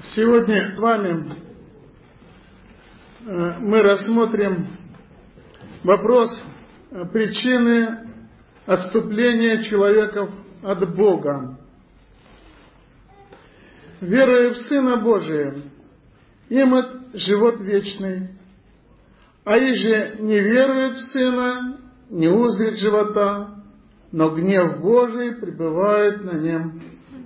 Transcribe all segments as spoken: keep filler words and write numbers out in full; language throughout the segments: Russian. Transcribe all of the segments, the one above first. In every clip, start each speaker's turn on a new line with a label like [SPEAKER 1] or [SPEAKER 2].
[SPEAKER 1] Сегодня с вами мы рассмотрим вопрос причины отступления человека от Бога. Веруя в Сына Божия, имеет живот вечный, а иже не верует в Сына, не узрит живота, но гнев Божий пребывает на нем.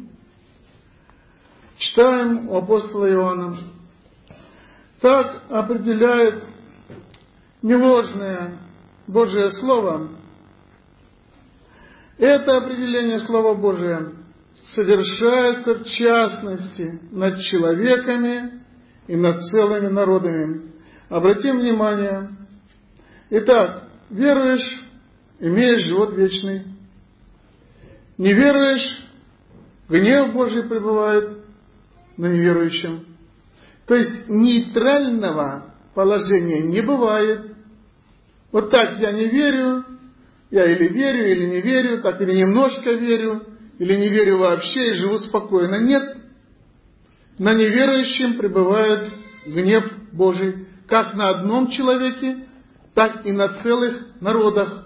[SPEAKER 1] Читаем у апостола Иоанна. Так определяет неложное Божие Слово. Это определение Слова Божия совершается в частности над человеками и над целыми народами. Обратим внимание. Итак, веруешь, имеешь живот вечный. Не веруешь, гнев Божий пребывает на неверующем. То есть нейтрального положения не бывает. Вот так я не верю, я или верю, или не верю, так или немножко верю, или не верю вообще и живу спокойно. Нет. На неверующем пребывает гнев Божий, как на одном человеке, так и на целых народах.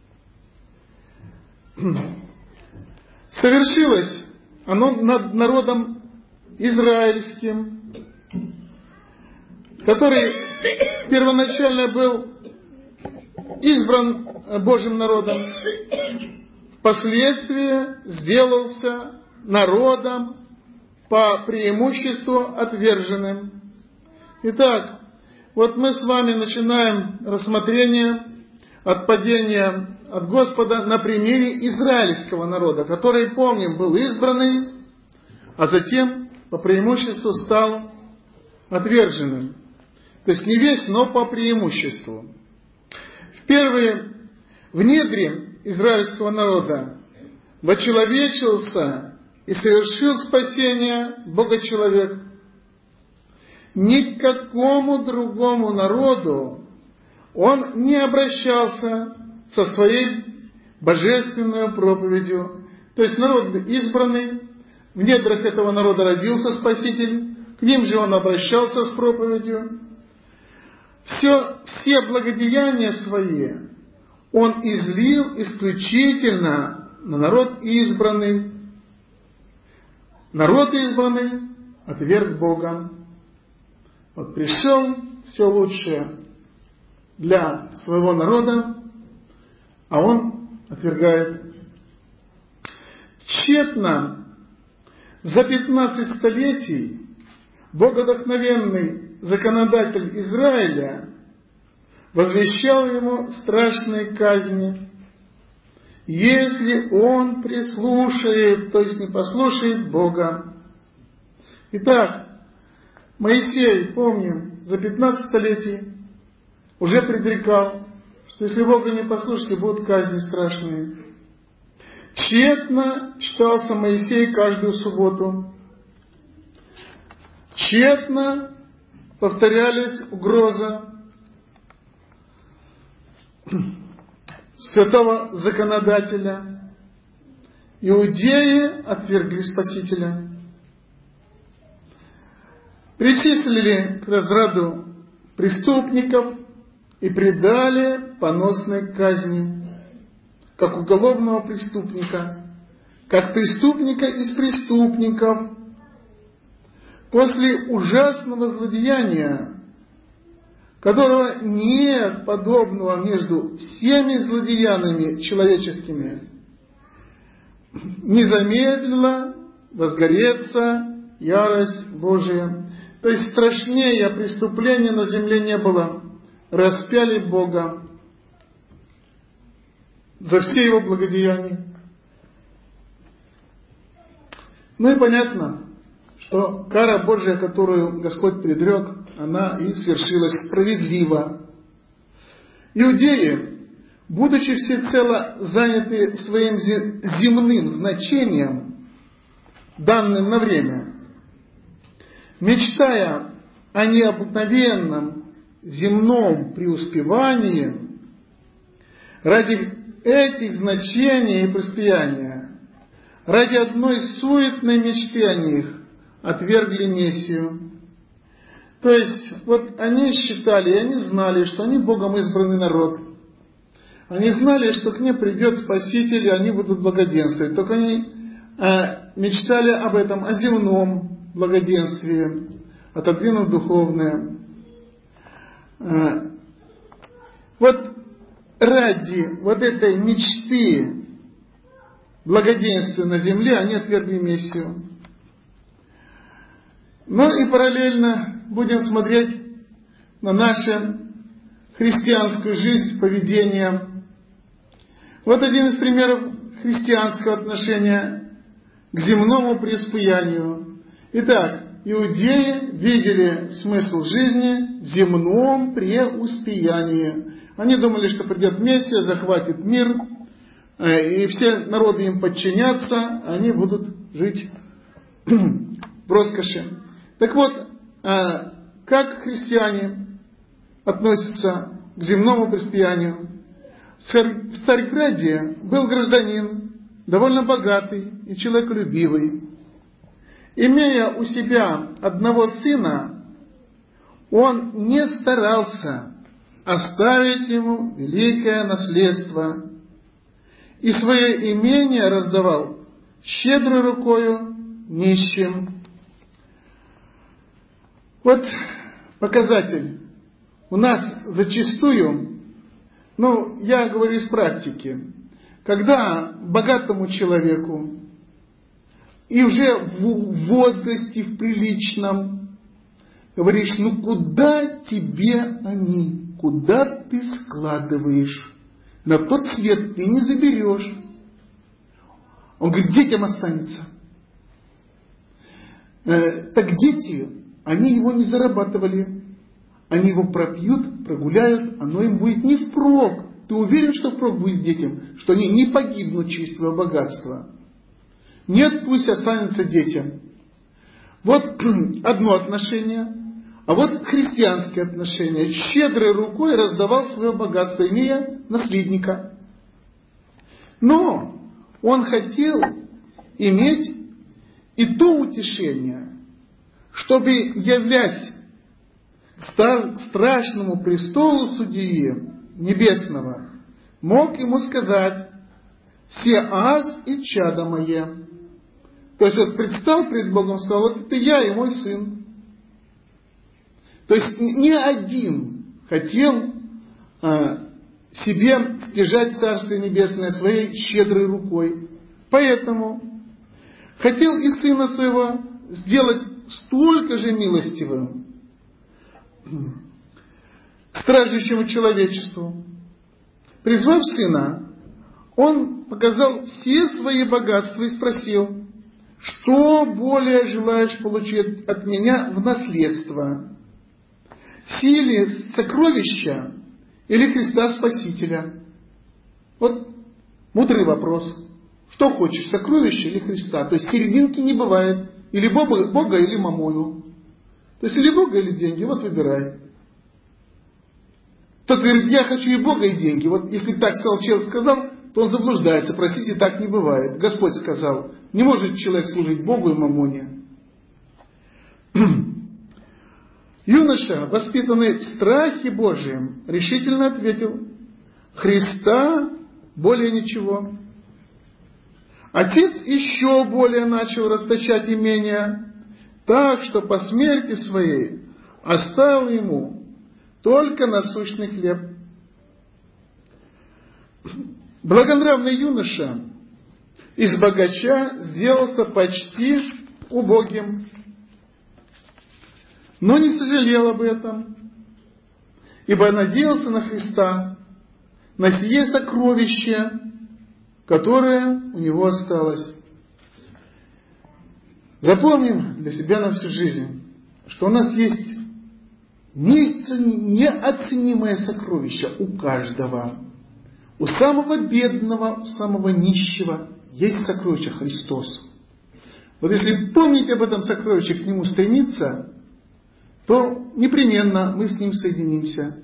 [SPEAKER 1] Совершилось оно над народом израильским, который первоначально был избран Божьим народом, впоследствии сделался народом по преимуществу отверженным. Итак, вот мы с вами начинаем рассмотрение отпадения от Господа на примере израильского народа, который, помним, был избранный, а затем по преимуществу стал отверженным. То есть не весь, но по преимуществу. В первые, в недре израильского народа вочеловечился и совершил спасение Бога-человек. Ни к какому другому народу он не обращался со своей божественной проповедью. То есть народ избранный, в недрах этого народа родился Спаситель, к ним же он обращался с проповедью. Все, все благодеяния свои он излил исключительно на народ избранный. Народ избранный отверг Бога. Вот пришел все лучшее для своего народа, а он отвергает. Тщетно за пятнадцать столетий богодохновенный законодатель Израиля возвещал ему страшные казни, если он прислушает, то есть не послушает Бога. Итак, Моисей, помним, за пятнадцать столетий уже предрекал, что если Бога не послушаете, будут казни страшные. Тщетно читался Моисей каждую субботу. Тщетно повторялись угроза святого законодателя. Иудеи отвергли Спасителя. Причислили к разряду преступников и предали поносной казни, как уголовного преступника, как преступника из преступников. После ужасного злодеяния, которого нет подобного между всеми злодеяниями человеческими, не замедлила возгореться ярость Божия. То есть страшнее преступления на земле не было. Распяли Бога за все его благодеяния. Ну и понятно, что кара Божия, которую Господь предрек, она и свершилась справедливо. Иудеи, будучи всецело заняты своим земным значением, данным на время, мечтая о необыкновенном земном преуспевании, ради этих значений и преуспеяния, ради одной суетной мечты о них, отвергли Мессию. То есть, вот они считали, и они знали, что они Богом избранный народ. Они знали, что к ним придет Спаситель, и они будут благоденствовать. Только они э, мечтали об этом, о земном благоденствии, отодвинув духовное. Э, вот ради вот этой мечты благоденствия на земле они отвергли Мессию. Но и параллельно будем смотреть на нашу христианскую жизнь, поведение. Вот один из примеров христианского отношения к земному преуспеянию. Итак, иудеи видели смысл жизни в земном преуспеянии. Они думали, что придет Мессия, захватит мир, и все народы им подчинятся, они будут жить в роскоши. Так вот, как христиане относятся к земному преуспеянию? В Царьграде был гражданин, довольно богатый и человеколюбивый. Имея у себя одного сына, он не старался оставить ему великое наследство, и свое имение раздавал щедрой рукою нищим. Вот показатель. У нас зачастую, ну, я говорю из практики, когда богатому человеку и уже в возрасте, в приличном, говоришь, ну куда тебе они, куда ты складываешь? На тот свет ты не заберешь. Он говорит, детям останется. Э, так дети, они его не зарабатывали. Они его пропьют, прогуляют, оно им будет не впрок. Ты уверен, что впрок будет детям? Что они не погибнут через твое богатство? Нет, пусть останется детям. Вот одно отношение. А вот христианское отношение. Щедрой рукой раздавал свое богатство, имея наследника. Но он хотел иметь и то утешение, чтобы, являясь к страшному престолу судьи небесного, мог ему сказать: «Се аз и чадо мое». То есть вот предстал пред Богом и сказал: вот это я и мой сын. То есть ни один хотел а, себе стяжать Царствие Небесное своей щедрой рукой. Поэтому хотел и сына своего сделать столько же милостивым страждущему человечеству. Призвав сына, он показал все свои богатства и спросил: что более желаешь получить от меня в наследство? Силе сокровища или Христа Спасителя? Вот мудрый вопрос. Что хочешь, сокровища или Христа? То есть серединки не бывает. Или Бога, Бога или мамону. То есть или Бога, или деньги. Вот выбирай. Тот говорит: я хочу и Бога, и деньги. Вот если так человек сказал, то он заблуждается. Простите, так не бывает. Господь сказал: не может человек служить Богу и мамоне. Юноша, воспитанный в страхе Божьем, решительно ответил: Христа более ничего. Отец еще более начал расточать имения, так что по смерти своей оставил ему только насущный хлеб. Благонравный юноша из богача сделался почти убогим, но не сожалел об этом, ибо надеялся на Христа, на сие сокровище, которое у него осталось. Запомним для себя на всю жизнь, что у нас есть неоценимое сокровище у каждого. У самого бедного, у самого нищего есть сокровище Христос. Вот если помнить об этом сокровище, к нему стремиться, то непременно мы с ним соединимся.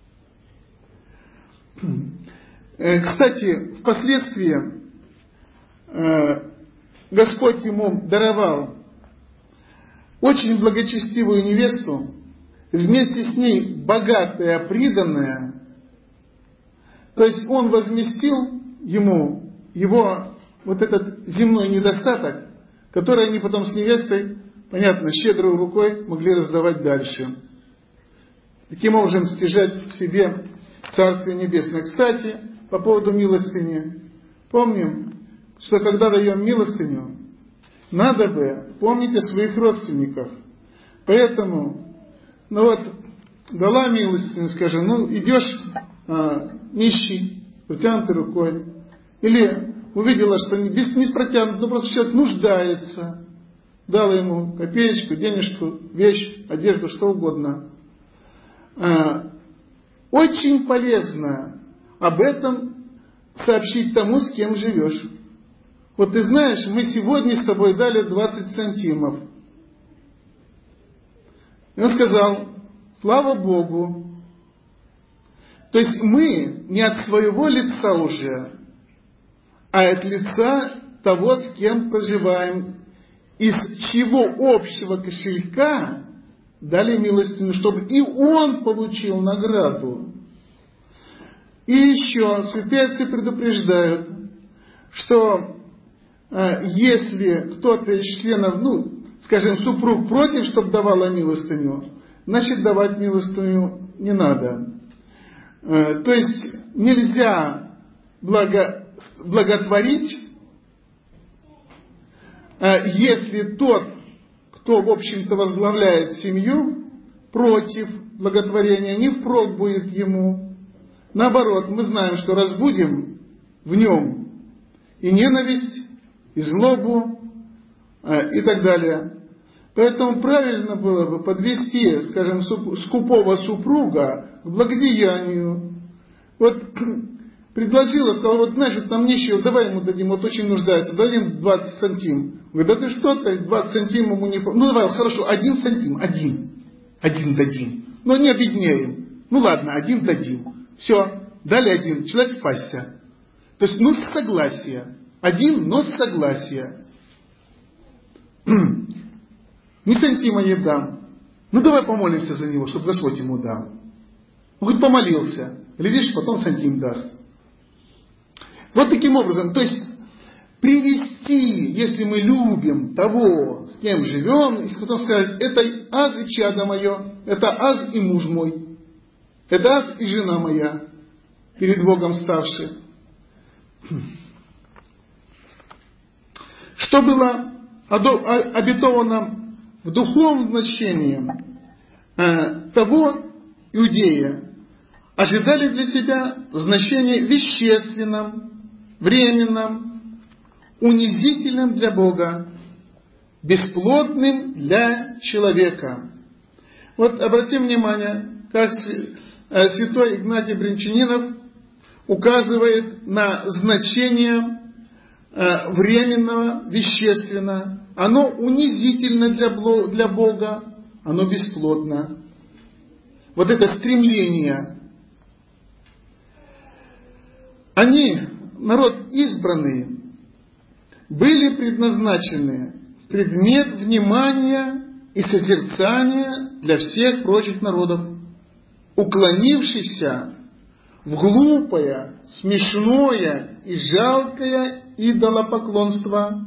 [SPEAKER 1] Кстати, впоследствии Господь ему даровал очень благочестивую невесту, вместе с ней богатая, приданная. То есть он возместил ему его вот этот земной недостаток, который они потом с невестой, понятно, щедрой рукой могли раздавать дальше. Таким образом, стяжать себе Царствие Небесное. Кстати, по поводу милостыни. Помним, что когда даем милостыню, надо бы помнить о своих родственниках. Поэтому, ну вот, дала милостыню, скажем, ну идешь а, нищий, протянутой рукой, или увидела, что не, без, не с протянутой, но просто человек нуждается, дала ему копеечку, денежку, вещь, одежду, что угодно. А, очень полезно об этом сообщить тому, с кем живешь. Вот ты знаешь, мы сегодня с тобой дали двадцать сантимов. И он сказал, слава Богу. То есть мы не от своего лица уже, а от лица того, с кем проживаем, из чьего общего кошелька дали милостыню, чтобы и он получил награду. И еще святые отцы предупреждают, что э, если кто-то из членов, ну, скажем, супруг против, чтобы давала милостыню, значит давать милостыню не надо. Э, то есть нельзя благо, благотворить, э, если тот, кто, в общем-то, возглавляет семью, против благотворения, не впрок будет ему. Наоборот, мы знаем, что разбудим в нем и ненависть, и злобу, э, и так далее. Поэтому правильно было бы подвести, скажем, скупого супруга к благодеянию. Вот предложила, сказала, вот знаешь, вот там нищего, давай ему дадим, вот очень нуждается, дадим двадцать сантим. Говорит, да ты что, ты двадцать сантим ему не... Ну давай, хорошо, один сантим, один. Один дадим. Но не обеднеем. Ну ладно, один дадим. Все, дали один, человек спасся. То есть, ну с согласия. Один, но с согласия. Не сантима не дам. Ну давай помолимся за него, чтобы Господь ему дал. Он хоть помолился. Глядишь, потом сантим даст. Вот таким образом, то есть привести, если мы любим того, с кем живем, и потом сказать, это аз и чадо мое, это аз и муж мой, это аз и жена моя, перед Богом ставшие. Что было обетовано в духовном значении того иудея, ожидали для себя в значении вещественном, временном, унизительным для Бога, бесплодным для человека. Вот обратим внимание, как святой Игнатий Брянчанинов указывает на значение временного, вещественного. Оно унизительно для Бога, оно бесплодно. Вот это стремление. Они, народ избранный, были предназначены в предмет внимания и созерцания для всех прочих народов, уклонившихся в глупое, смешное и жалкое идолопоклонство.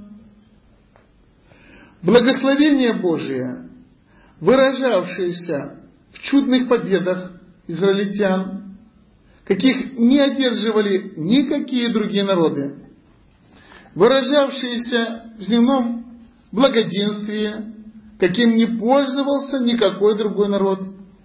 [SPEAKER 1] Благословение Божие, выражавшееся в чудных победах израильтян, каких не одерживали никакие другие народы, выражавшееся в земном благоденствии, каким не пользовался никакой другой народ,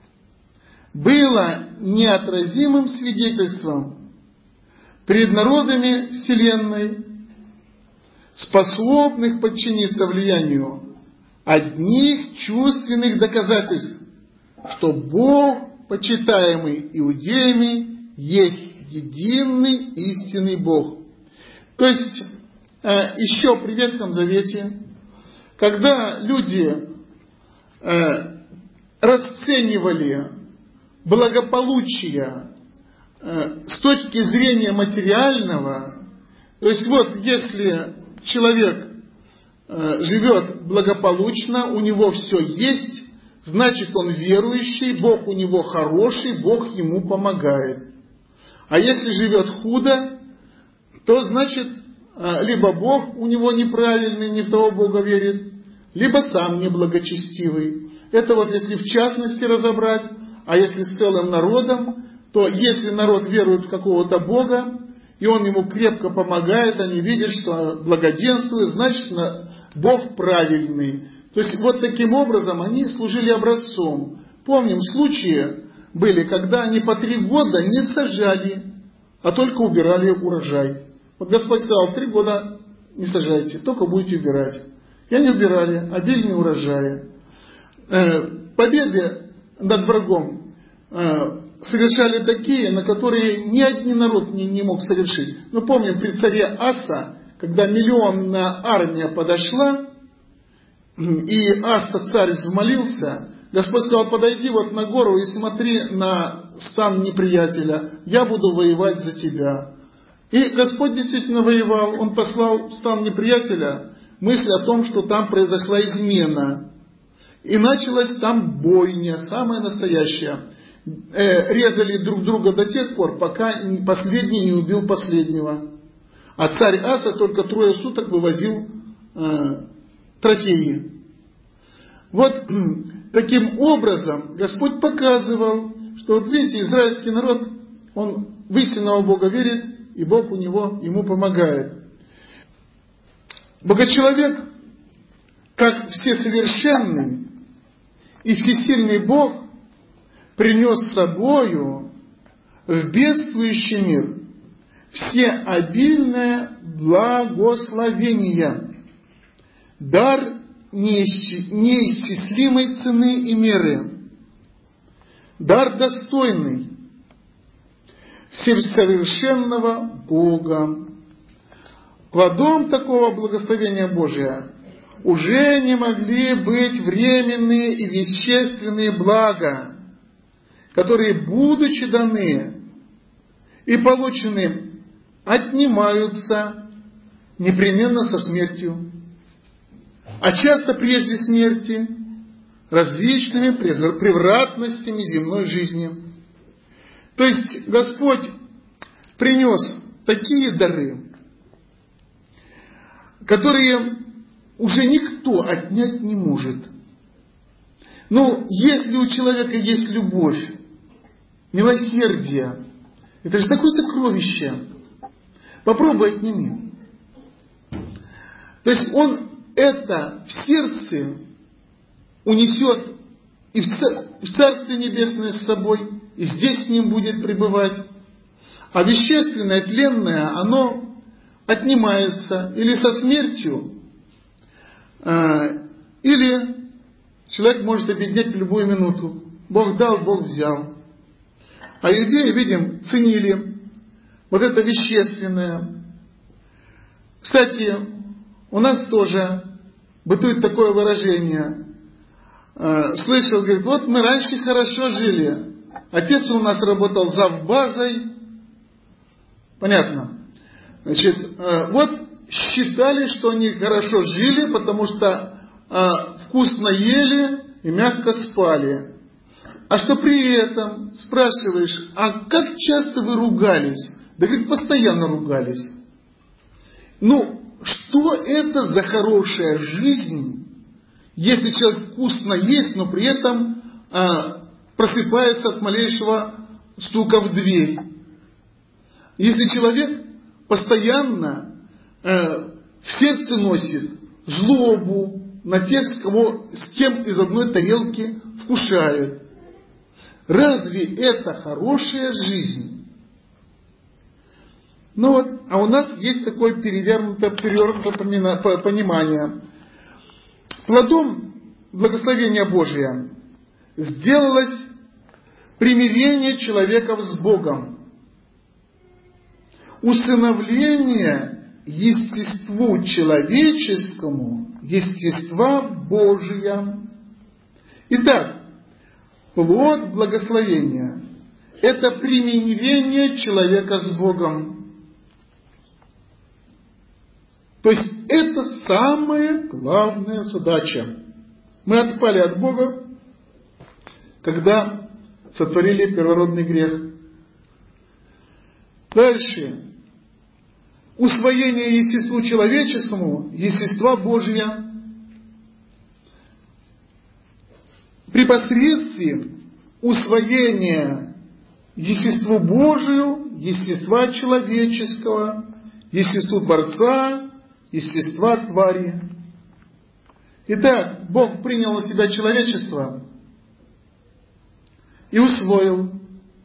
[SPEAKER 1] было неотразимым свидетельством перед народами Вселенной, способных подчиниться влиянию одних чувственных доказательств, что Бог, почитаемый иудеями, есть единый истинный Бог. То есть, еще при Ветхом Завете, когда люди расценивали благополучие с точки зрения материального, то есть вот если человек живет благополучно, у него все есть, значит он верующий, Бог у него хороший, Бог ему помогает. А если живет худо, то значит либо Бог у него неправильный, не в того Бога верит, либо сам неблагочестивый. Это вот если в частности разобрать, а если с целым народом, то если народ верует в какого-то Бога, и он ему крепко помогает, они видят, что благоденствует, значит Бог правильный. То есть вот таким образом они служили образцом. Помним, случаи были, когда они по три года не сажали, а только убирали урожай. Вот Господь сказал, три года не сажайте, только будете убирать. И они убирали обильные урожаи. Победы над врагом совершали такие, на которые ни один народ не, не мог совершить. Ну, помним, при царе Аса, когда миллионная армия подошла, и Аса, царь, взмолился, Господь сказал, подойди вот на гору и смотри на стан неприятеля, я буду воевать за тебя. И Господь действительно воевал, Он послал в стан неприятеля мысль о том, что там произошла измена. И началась там бойня, самая настоящая. Э, резали друг друга до тех пор, пока последний не убил последнего. А царь Аса только трое суток вывозил э, трофеи. Вот таким образом Господь показывал, что вот видите, израильский народ, он в истинного Бога верит, и Бог у него, ему помогает. Богочеловек, как всесовершенный и всесильный Бог, принес с собою в бедствующий мир все обильное благословение, дар неисчислимой цены и меры, дар достойный всесовершенного Бога. Плодом такого благословения Божия уже не могли быть временные и вещественные блага, которые, будучи даны и получены, отнимаются непременно со смертью, а часто прежде смерти различными превратностями земной жизни. То есть Господь принес такие дары, которые уже никто отнять не может. Но если у человека есть любовь, милосердие, это же такое сокровище. Попробуй отними. То есть он это в сердце унесет и в Царствие Небесное с собой, и здесь с ним будет пребывать. А вещественное, тленное, оно отнимается или со смертью, или человек может обеднеть в любую минуту. Бог дал, Бог взял. А иудеи, видим, ценили вот это вещественное. Кстати, у нас тоже бытует такое выражение. Слышал, говорит, вот мы раньше хорошо жили. Отец у нас работал завбазой. Понятно. Значит, вот считали, что они хорошо жили, потому что вкусно ели и мягко спали. А что при этом спрашиваешь, а как часто вы ругались? Да говорит, постоянно ругались. Ну, что это за хорошая жизнь, если человек вкусно ест, но при этом а, просыпается от малейшего стука в дверь? Если человек постоянно а, в сердце носит злобу на тех, с кого, с кем из одной тарелки вкушает, разве это хорошая жизнь? Ну вот, а у нас есть такое перевернутое, перевернутое понимание. Плодом благословения Божия сделалось примирение человека с Богом, усыновление естеству человеческому, естества Божия. Итак, плод благословения – это примирение человека с Богом. То есть это самая главная задача. Мы отпали от Бога, когда сотворили первородный грех. Дальше. Усвоение естеству человеческому, естества Божия. При посредстве усвоения естеству Божию, естества человеческого, естеству Творца, естества твари. Итак, Бог принял на себя человечество и усвоил.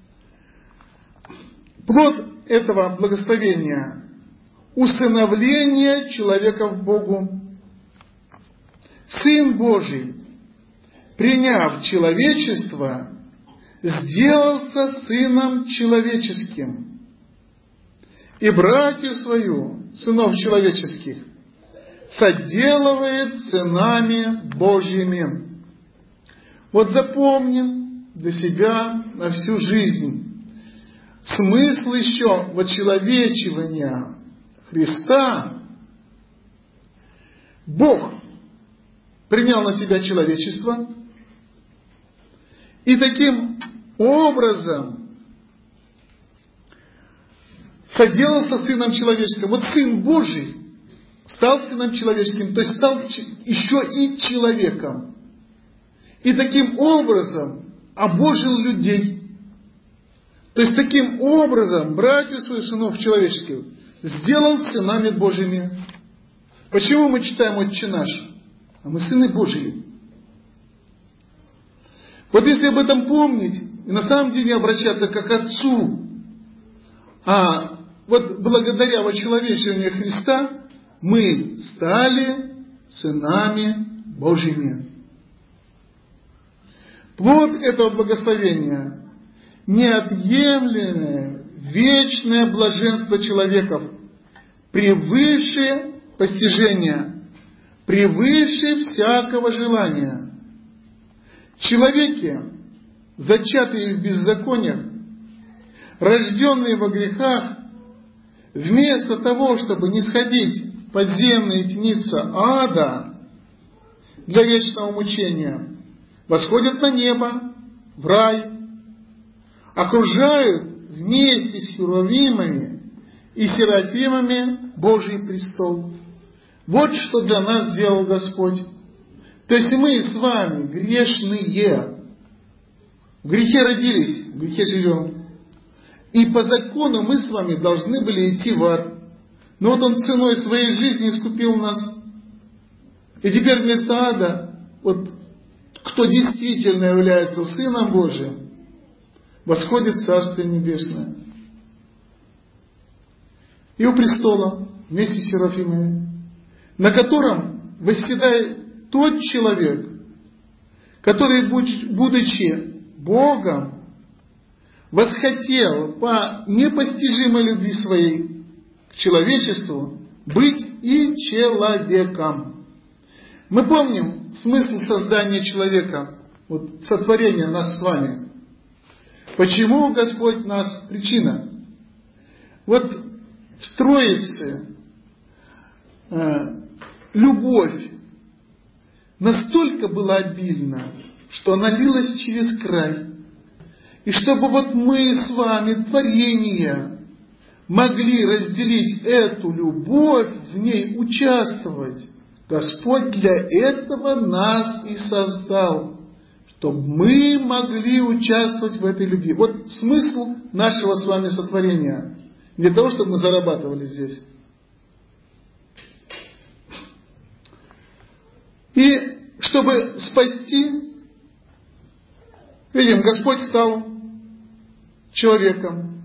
[SPEAKER 1] Плод этого благословения – усыновление человека в Богу. Сын Божий, приняв человечество, сделался Сыном человеческим, и братью свою, сынов человеческих, соделывает сынами Божьими. Вот запомним для себя на всю жизнь смысл еще вочеловечивания Христа. Бог принял на себя человечество и таким образом соделался Сыном Человеческим. Вот Сын Божий стал Сыном Человеческим, то есть стал еще и человеком. И таким образом обожил людей. То есть таким образом братью своих сынов человеческих сделал сынами Божьими. Почему мы читаем «Отче наш»? А мы сыны Божьи. Вот если об этом помнить, и на самом деле обращаться как к Отцу, а вот благодаря вочеловечиванию Христа мы стали сынами Божьими. Плод этого благословения – неотъемлемое, вечное блаженство человеков, превыше постижения, превыше всякого желания. Человеки, зачатые в беззакониях, рожденные во грехах, вместо того, чтобы нисходить в подземные темницы ада для вечного мучения, восходят на небо, в рай, окружают вместе с херувимами и серафимами Божий престол. Вот что для нас сделал Господь. То есть мы с вами грешные. В грехе родились, в грехе живем. И по закону мы с вами должны были идти в ад. Но вот Он ценой своей жизни искупил нас. И теперь вместо ада, вот кто действительно является Сыном Божиим, восходит в Царствие Небесное. И у престола вместе с серафимами, на котором восседает тот человек, который, будучи Богом, восхотел по непостижимой любви своей к человечеству быть и человеком. Мы помним смысл создания человека, вот сотворения нас с вами. Почему Господь нас? Причина. Вот в Троице э, любовь настолько была обильна, что она лилась через край. И чтобы вот мы с вами, творения, могли разделить эту любовь, в ней участвовать, Господь для этого нас и создал, чтобы мы могли участвовать в этой любви. Вот смысл нашего с вами сотворения. Не для того, чтобы мы зарабатывали здесь. И чтобы спасти, видим, Господь стал человеком.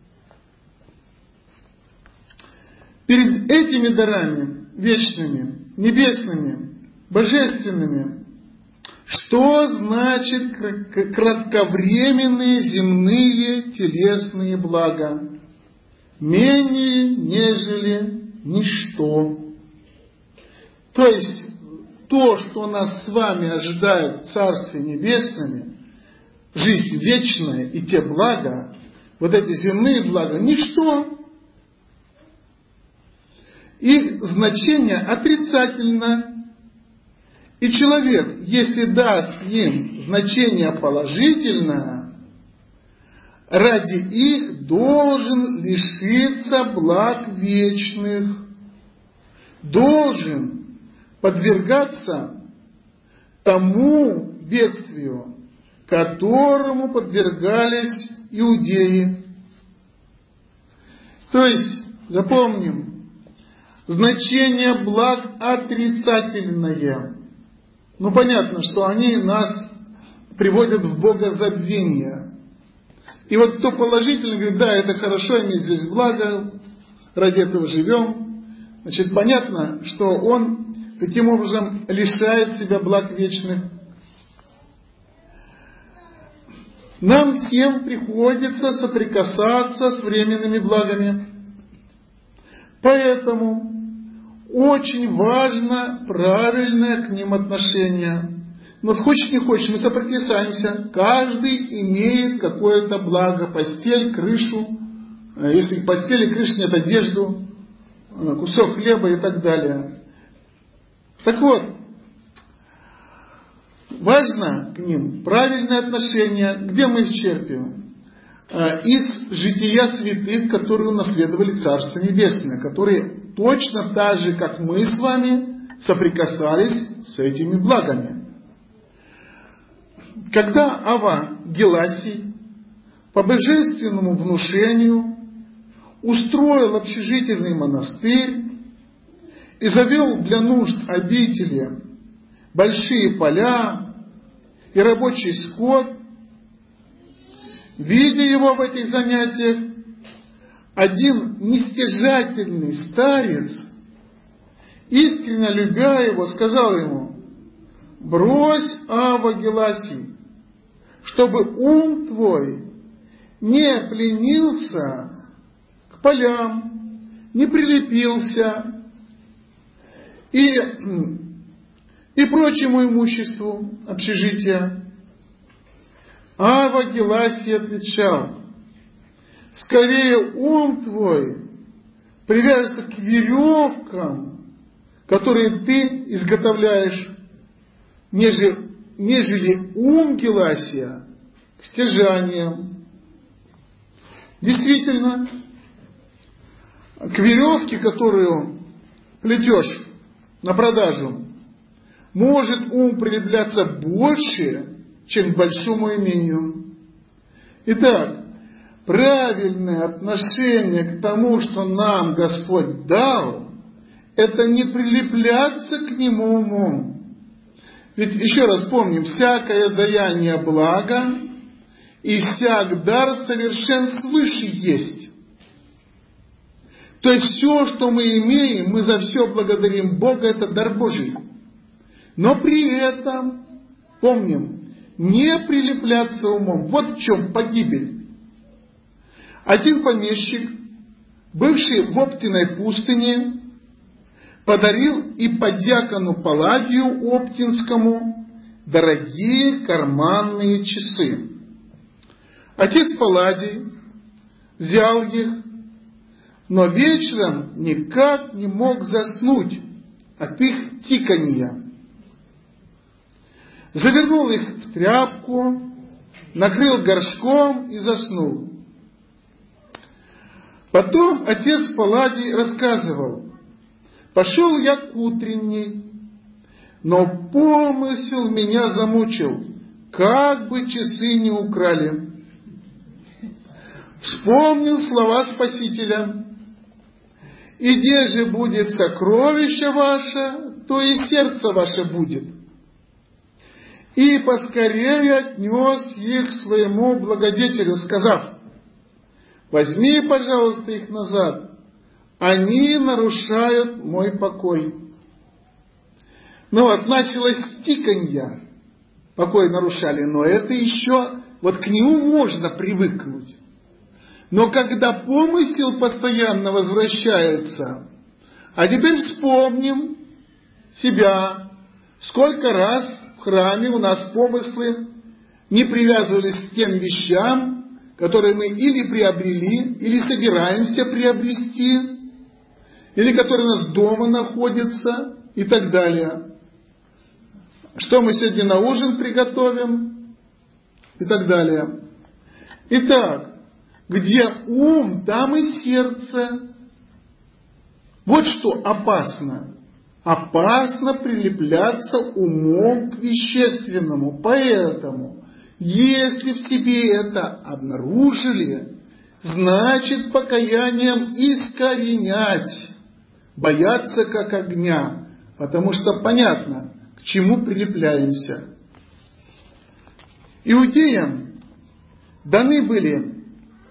[SPEAKER 1] Перед этими дарами вечными, небесными, божественными, что значит кратковременные земные телесные блага? Менее, нежели ничто. То есть, то, что нас с вами ожидает в Царстве Небесном, жизнь вечная и те блага, вот эти земные блага, ничто. их значение отрицательно. И человек, если даст им значение положительное, ради их должен лишиться благ вечных, должен подвергаться тому бедствию, которому подвергались иудеи. То есть, запомним, значение благ отрицательное. Ну, понятно, что они нас приводят в богозабвение. И вот кто положительно говорит, да, это хорошо, иметь здесь благо, ради этого живем, значит, понятно, что он таким образом лишает себя благ вечных. Нам всем приходится соприкасаться с временными благами. Поэтому очень важно правильное к ним отношение. Но хочешь не хочешь, мы соприкасаемся. Каждый имеет какое-то благо. Постель, крышу. Если постель и крыша нет, одежду, кусок хлеба и так далее. Так вот, важно к ним правильное отношение. Где мы их черпим? Из жития святых, которые унаследовали Царство Небесное, которые точно так же, как мы с вами, соприкасались с этими благами. Когда Ава Геласий по божественному внушению устроил общежительный монастырь и завел для нужд обители большие поля и рабочий скот, видя его в этих занятиях, один нестяжательный старец, искренне любя его, сказал ему: «Брось, Ава Геласий, чтобы ум твой не пленился к полям, не прилепился и, и прочему имуществу общежития». Ава Геласий отвечал: «Скорее ум твой привяжется к веревкам, которые ты изготовляешь, нежели, нежели ум Геласия к стяжаниям». Действительно, к веревке, которую плетешь на продажу, может ум прилепляться больше, чем к большому имению. Итак, правильное отношение к тому, что нам Господь дал, это не прилепляться к Нему умом. Ведь еще раз помним, всякое даяние благо и всяк дар совершен свыше есть. То есть все, что мы имеем, мы за все благодарим Бога, это дар Божий. Но при этом, помним, не прилепляться умом. Вот в чем погибель. Один помещик, бывший в Оптиной пустыне, подарил и подьякону Паладию Оптинскому дорогие карманные часы. Отец Паладий взял их, но вечером никак не мог заснуть от их тиканья. Завернул их в тряпку, накрыл горшком и заснул. Потом отец Паладий рассказывал: «Пошел я к утренней, но помысел меня замучил, как бы часы не украли. Вспомнил слова Спасителя: и где же будет сокровище ваше, то и сердце ваше будет. И поскорее отнес их к своему благодетелю, сказав: возьми, пожалуйста, их назад, они нарушают мой покой». Ну вот, началось тиканье, покой нарушали, но это еще, вот к нему можно привыкнуть. Но когда помысел постоянно возвращается, а теперь вспомним себя, сколько раз в храме у нас помыслы не привязывались к тем вещам, которые мы или приобрели, или собираемся приобрести. или который у нас дома находится и так далее. Что мы сегодня на ужин приготовим и так далее. Итак, где ум, там и сердце. Вот что опасно. Опасно прилепляться умом к вещественному. Поэтому, если в себе это обнаружили, значит покаянием искоренять. Бояться как огня. Потому что понятно, к чему прилепляемся. Иудеям даны были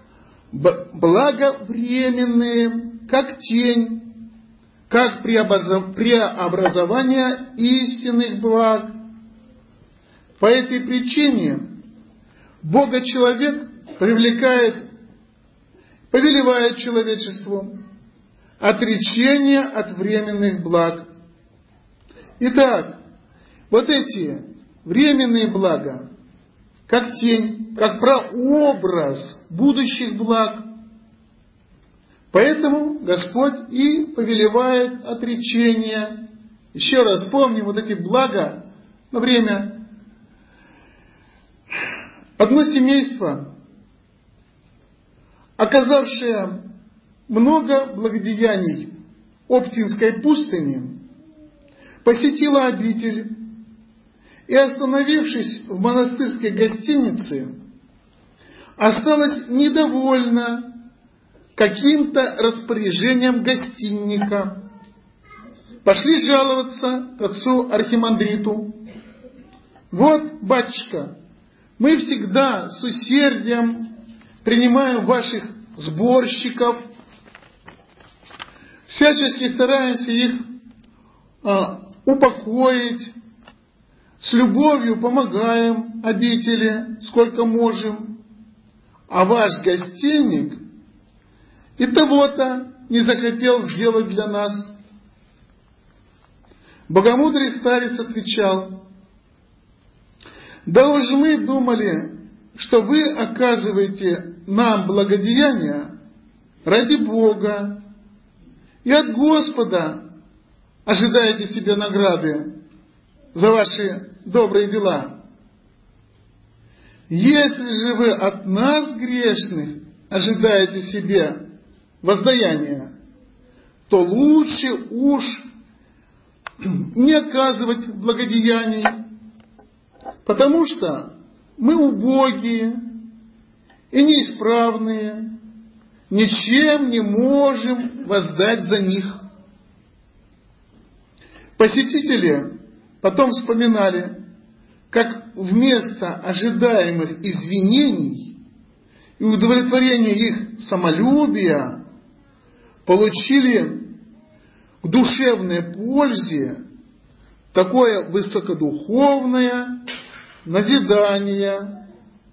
[SPEAKER 1] благовременные, как тень, как преобразование истинных благ. По этой причине Бога-человек привлекает, повелевает человечеству отречение от временных благ. Итак, вот эти временные блага, как тень, как прообраз будущих благ. Поэтому Господь и повелевает отречение. Еще раз помним вот эти блага на время. Одно семейство, оказавшее много благодеяний Оптинской пустыни, посетило обитель и, остановившись в монастырской гостинице, осталось недовольна каким-то распоряжением гостинника. Пошли жаловаться к отцу архимандриту. Вот, батюшка, мы всегда с усердием принимаем ваших сборщиков, всячески стараемся их а, упокоить, с любовью помогаем обители, сколько можем. А ваш гостиник и того-то не захотел сделать для нас. Богомудрый старец отвечал: да уж мы думали, что вы оказываете нам благодеяние ради Бога и от Господа ожидаете себе награды за ваши добрые дела. Если же вы от нас, грешных, ожидаете себе воздаяния, то лучше уж не оказывать благодеяний, потому что мы убогие и неисправные, ничем не можем воздать за них. Посетители потом вспоминали, как вместо ожидаемых извинений и удовлетворения их самолюбия получили к душевной пользе такое высокодуховное назидание.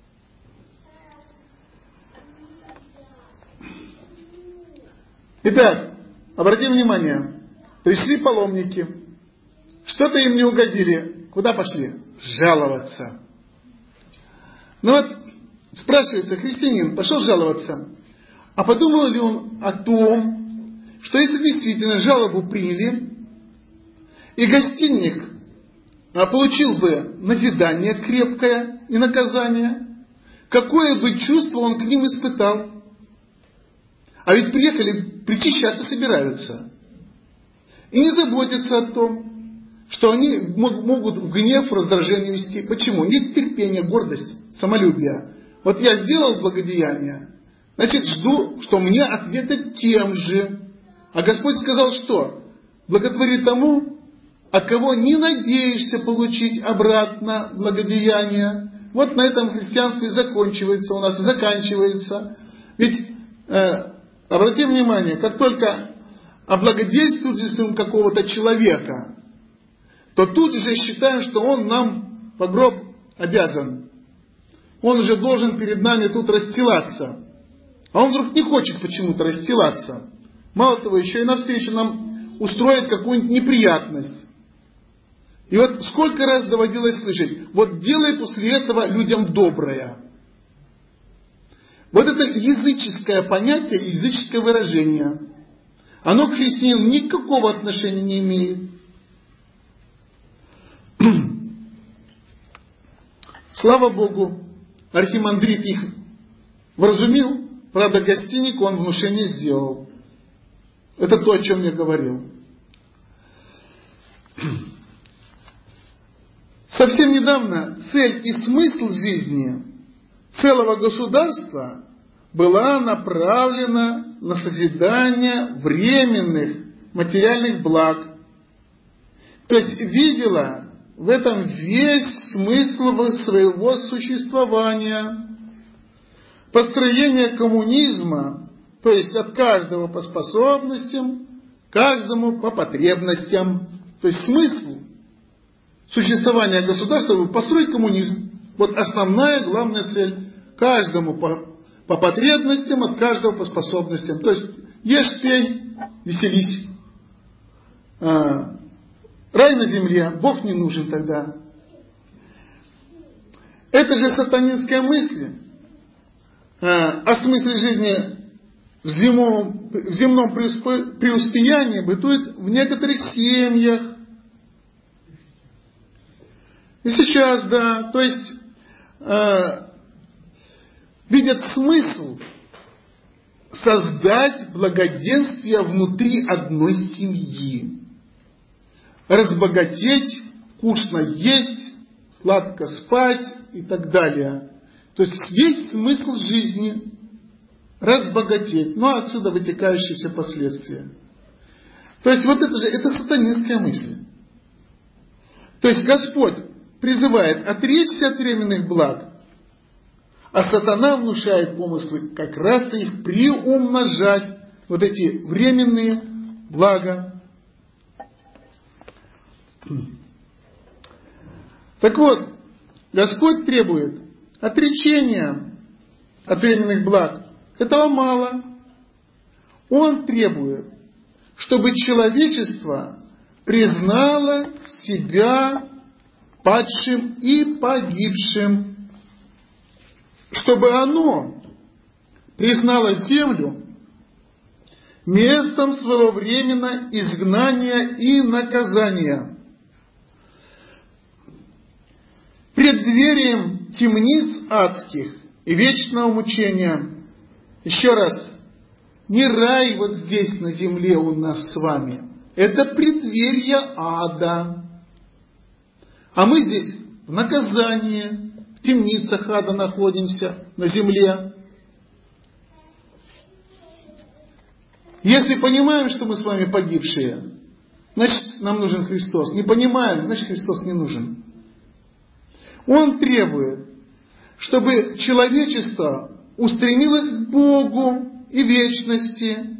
[SPEAKER 1] Итак, обратим внимание, пришли паломники, что-то им не угодили, куда пошли? Жаловаться. Ну вот, спрашивается, христианин пошел жаловаться, а подумал ли он о том, что если действительно жалобу приняли, и гостиник получил бы назидание крепкое и наказание, какое бы чувство он к ним испытал? А ведь приехали, причащаться собираются. И не заботятся о том, что они могут в гнев, раздражение вести. Почему? Нет терпения, гордость, самолюбие. Вот я сделал благодеяние, значит, жду, что мне ответят тем же. А Господь сказал, что? Благотвори тому, от кого не надеешься получить обратно благодеяние. Вот на этом христианство и заканчивается у нас, и заканчивается. Ведь, э, обратим внимание, как только облагодетельствуем какого-то человека, то тут же считаем, что он нам по гроб обязан. Он уже должен перед нами тут расстилаться. А он вдруг не хочет почему-то расстилаться. Мало того, еще и навстречу нам устроит какую-нибудь неприятность. И вот сколько раз доводилось слышать, вот делай после этого людям доброе. Вот это языческое понятие, языческое выражение. оно к христианину никакого отношения не имеет. Слава Богу, архимандрит их вразумил, правда, гостинику он внушение сделал. Это то, о чем я говорил. Совсем недавно цель и смысл жизни целого государства была направлена на созидание временных материальных благ. То есть видела в этом весь смысл своего существования. Построение коммунизма, то есть от каждого по способностям, каждому по потребностям. То есть смысл существования государства – построить коммунизм. Вот основная, главная цель. Каждому по, по потребностям, от каждого по способностям. То есть ешь, пей, веселись. А, рай на земле, Бог не нужен тогда. Это же сатанинская мысль а, о смысле жизни в земном, в земном преуспеянии бытует в некоторых семьях. И сейчас, да, то есть э, видят смысл создать благоденствие внутри одной семьи. Разбогатеть, вкусно есть, сладко спать и так далее. То есть весь смысл жизни разбогатеть. Ну, а отсюда вытекающие все последствия. То есть вот это же, это сатанинская мысль. То есть Господь призывает отречься от временных благ, а сатана внушает помыслы как раз-то их приумножать, вот эти временные блага. Так вот, Господь требует отречения от временных благ. Этого мало. Он требует, чтобы человечество признало себя падшим и погибшим, чтобы оно признало землю местом своевременного изгнания и наказания, преддверием темниц адских и вечного мучения. Еще раз, не рай вот здесь на земле у нас с вами, это преддверие ада. А мы здесь в наказании, в темницах ада находимся, на земле. Если понимаем, что мы с вами погибшие, значит, нам нужен Христос. Не понимаем, значит, Христос не нужен. Он требует, чтобы человечество устремилось к Богу и вечности,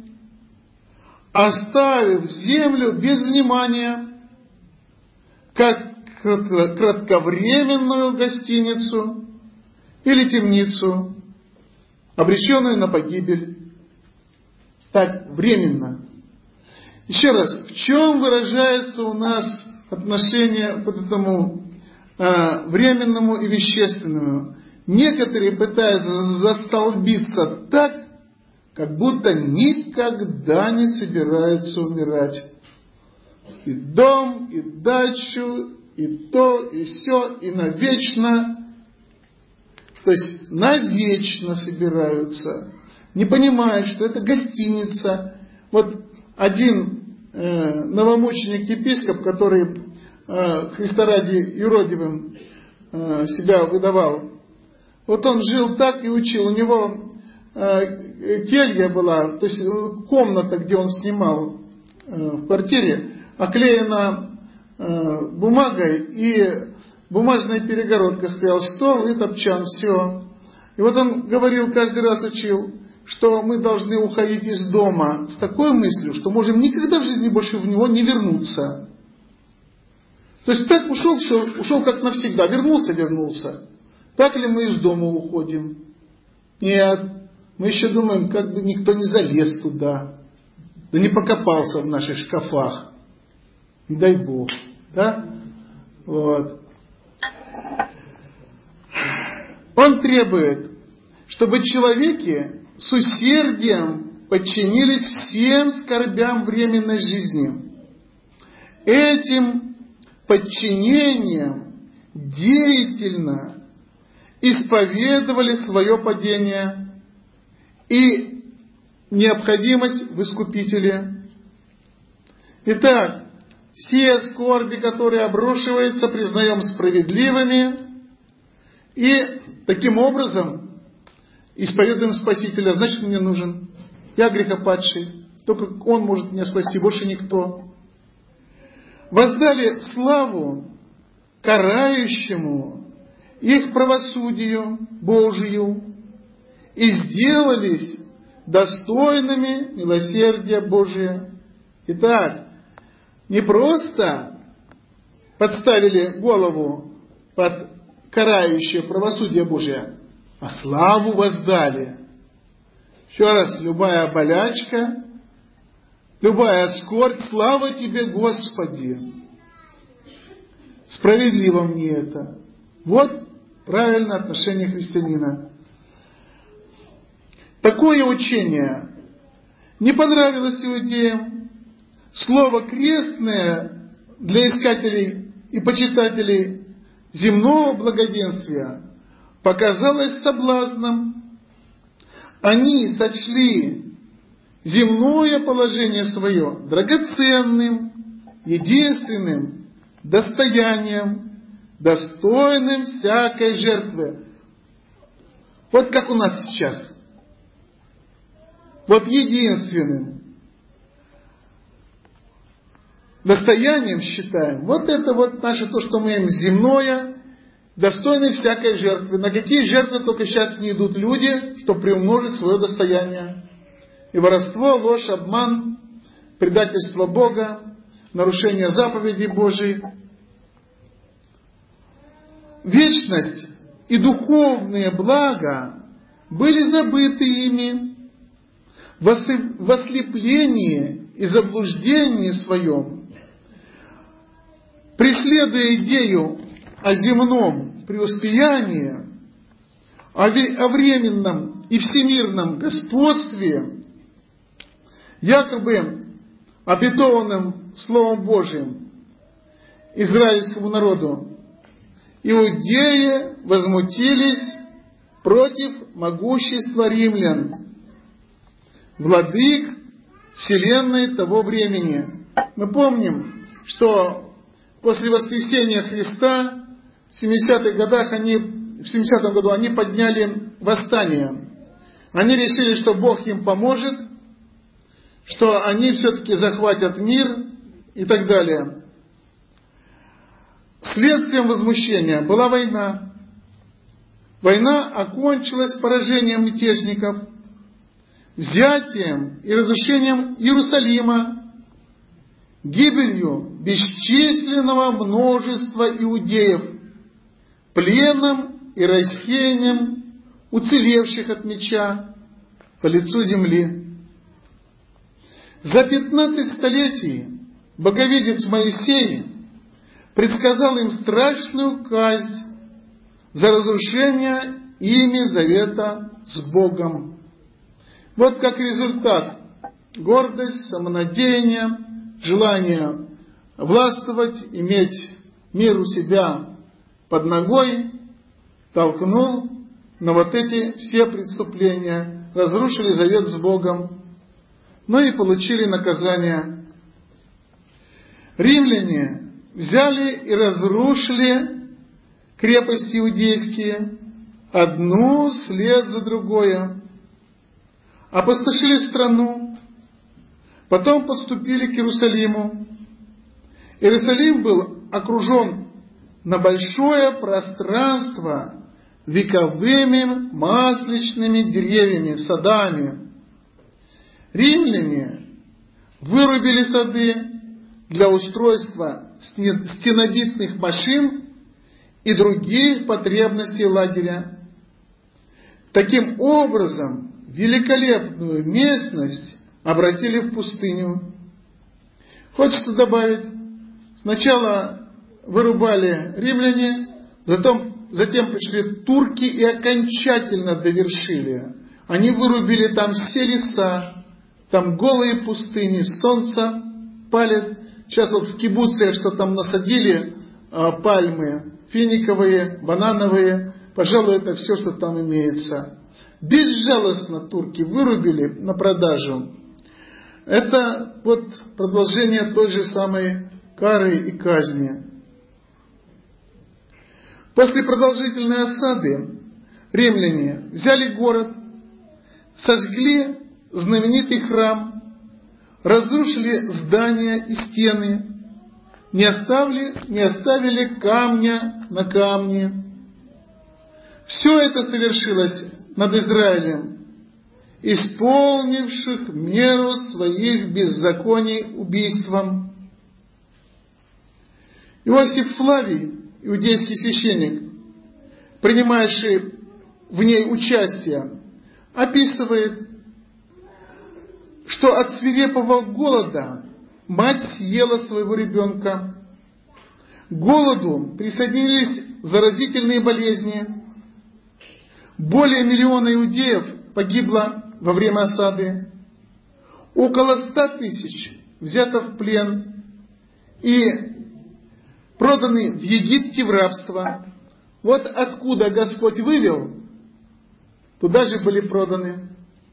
[SPEAKER 1] оставив землю без внимания, как кратковременную гостиницу или темницу, обреченную на погибель. Так, временно. Еще раз, в чем выражается у нас отношение к этому а, временному и вещественному? Некоторые пытаются застолбиться так, как будто никогда не собираются умирать. И дом, и дачу, и то, и сё, и навечно. То есть навечно собираются. Не понимают, что это гостиница. Вот один э, новомученик-епископ, который э, Христа ради юродивым э, себя выдавал, вот он жил так и учил. У него э, келья была, то есть комната, где он снимал э, в квартире, оклеена э, бумагой, и бумажная перегородка стоял, стол и топчан, все. И вот он говорил, каждый раз учил, что мы должны уходить из дома с такой мыслью, что можем никогда в жизни больше в него не вернуться. То есть так ушел, все, ушел как навсегда, вернулся, вернулся. Так ли мы из дома уходим? Нет, мы еще думаем, как бы никто не залез туда, да не покопался в наших шкафах. Не дай Бог, да? Вот. Он требует, чтобы человеки с усердием подчинились всем скорбям временной жизни. Этим подчинением деятельно исповедовали свое падение и необходимость в Искупителе. Итак, все скорби, которые обрушиваются, признаем справедливыми и таким образом исповедуем Спасителя. Значит, мне нужен. Я грехопадший. Только Он может меня спасти, больше никто. Воздали славу карающему их правосудию Божию и сделались достойными милосердия Божия. Итак, не просто подставили голову под карающее правосудие Божие, а славу воздали. Еще раз, любая болячка, любая скорбь, слава Тебе, Господи. Справедливо мне это. Вот правильное отношение христианина. Такое учение не понравилось иудеям. Слово крестное для искателей и почитателей земного благоденствия показалось соблазном. Они сочли земное положение свое драгоценным, единственным достоянием, достойным всякой жертвы. Вот как у нас сейчас. Вот единственным достоянием считаем. Вот это вот наше то, что мы имеем земное, достойны всякой жертвы. На какие жертвы только сейчас не идут люди, чтобы приумножить свое достояние. И воровство, ложь, обман, предательство Бога, нарушение заповедей Божьей. Вечность и духовные блага были забыты ими в ослеплении и заблуждении своем. Преследуя идею о земном преуспеянии, о временном и всемирном господстве, якобы обетованным Словом Божиим израильскому народу, иудеи возмутились против могущества римлян, владык вселенной того времени. Мы помним, что после воскресения Христа в семидесятых годах они, в семидесятом году они подняли восстание. Они решили, что Бог им поможет, что они все-таки захватят мир и так далее. Следствием возмущения была война. Война окончилась поражением мятежников, взятием и разрушением Иерусалима, гибелью бесчисленного множества иудеев, пленом и рассеянием уцелевших от меча по лицу земли. За пятнадцать столетий боговидец Моисей предсказал им страшную казнь за разрушение ими завета с Богом. Вот как результат: гордость, самонадеяние, желание властвовать, иметь мир у себя под ногой толкнул на вот эти все преступления, разрушили завет с Богом, но и получили наказание. Римляне взяли и разрушили крепости иудейские, одну вслед за другой, опустошили страну, потом подступили к Иерусалиму. Иерусалим был окружен на большое пространство вековыми масличными деревьями, садами. Римляне вырубили сады для устройства стенобитных машин и других потребностей лагеря. Таким образом, великолепную местность обратили в пустыню. Хочется добавить, сначала вырубали римляне, затем, затем пришли турки и окончательно довершили. Они вырубили там все леса, там голые пустыни, солнце палит. Сейчас вот в кибуце, что там насадили а, пальмы, финиковые, банановые, пожалуй, это все, что там имеется. Безжалостно турки вырубили на продажу. Это вот продолжение той же самой кары и казни. После продолжительной осады римляне взяли город, сожгли знаменитый храм, разрушили здания и стены, не оставили, не оставили камня на камне. Все это совершилось над Израилем, исполнивших меру своих беззаконий убийством. Иосиф Флавий, иудейский священник, принимавший в ней участие, описывает, что от свирепого голода мать съела своего ребенка. К голоду присоединились заразительные болезни. Более миллиона иудеев погибло во время осады. Около ста тысяч взято в плен и проданы в Египте в рабство. Вот откуда Господь вывел, туда же были проданы.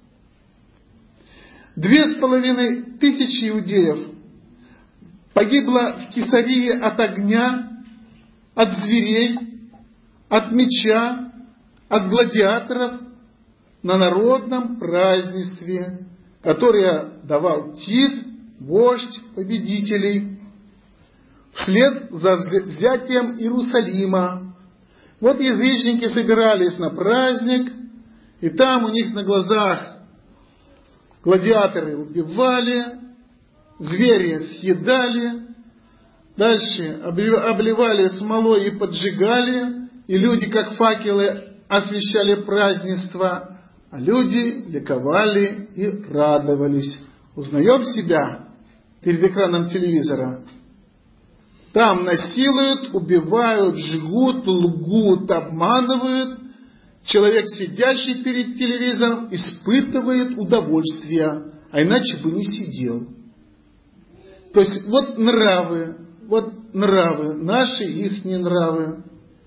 [SPEAKER 1] Две с половиной тысячи иудеев погибло в Кесарии от огня, от зверей, от меча, от гладиаторов на народном празднестве, которое давал Тит, вождь победителей, вслед за взятием Иерусалима. Вот язычники собирались на праздник, и там у них на глазах гладиаторы убивали, звери съедали, дальше обливали смолой и поджигали, и люди, как факелы, освещали празднество, а люди ликовали и радовались. Узнаем себя перед экраном телевизора? Там насилуют, убивают, жгут, лгут, обманывают. Человек, сидящий перед телевизором, испытывает удовольствие, а иначе бы не сидел. То есть вот нравы, вот нравы, наши их не нравы.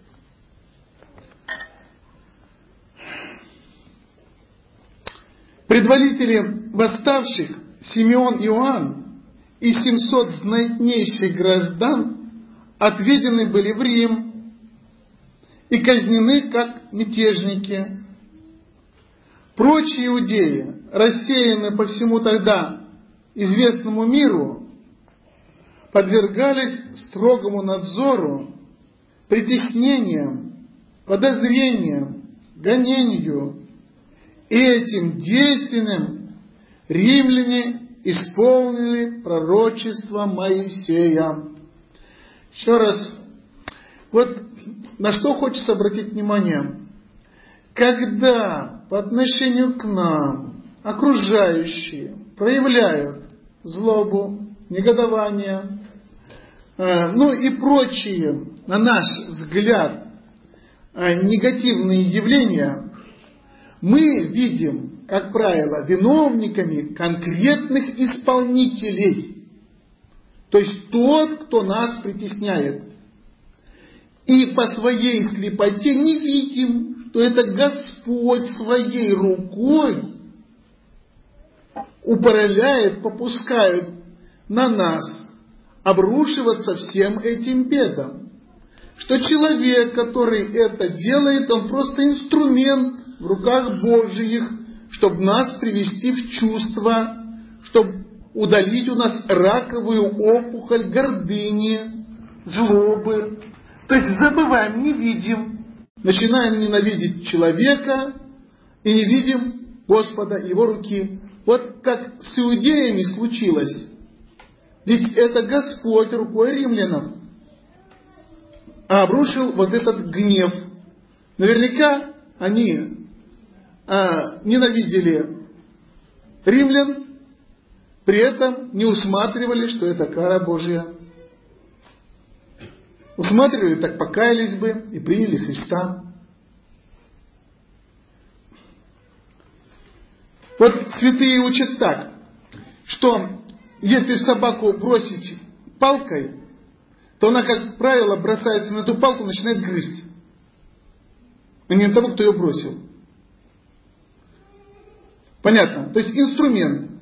[SPEAKER 1] Предводители восставших Симеон и Иоанн и семьсот знатнейших граждан отведены были в Рим и казнены как мятежники. Прочие иудеи, рассеянные по всему тогда известному миру, подвергались строгому надзору, притеснениям, подозрениям, гонению. И этим действенным римляне исполнили пророчество Моисея. Еще раз, вот на что хочется обратить внимание. Когда по отношению к нам окружающие проявляют злобу, негодование, э, ну и прочие, на наш взгляд, э, негативные явления, мы видим, как правило, виновниками конкретных исполнителей. То есть тот, кто нас притесняет. И по своей слепоте не видим, что это Господь своей рукой управляет, попускает на нас обрушиваться всем этим бедам. Что человек, который это делает, он просто инструмент в руках Божьих, чтобы нас привести в чувство, чтобы удалить у нас раковую опухоль гордыни, злобы. То есть забываем, не видим. Начинаем ненавидеть человека и не видим Господа, Его руки. Вот как с иудеями случилось. Ведь это Господь рукой римлянам обрушил вот этот гнев. Наверняка они а, ненавидели римлян, при этом не усматривали, что это кара Божья. Усматривали, так покаялись бы и приняли Христа. Вот святые учат так. что если собаку бросить палкой, то она, как правило, бросается на эту палку и начинает грызть. А не на того, кто ее бросил. Понятно? То есть инструмент.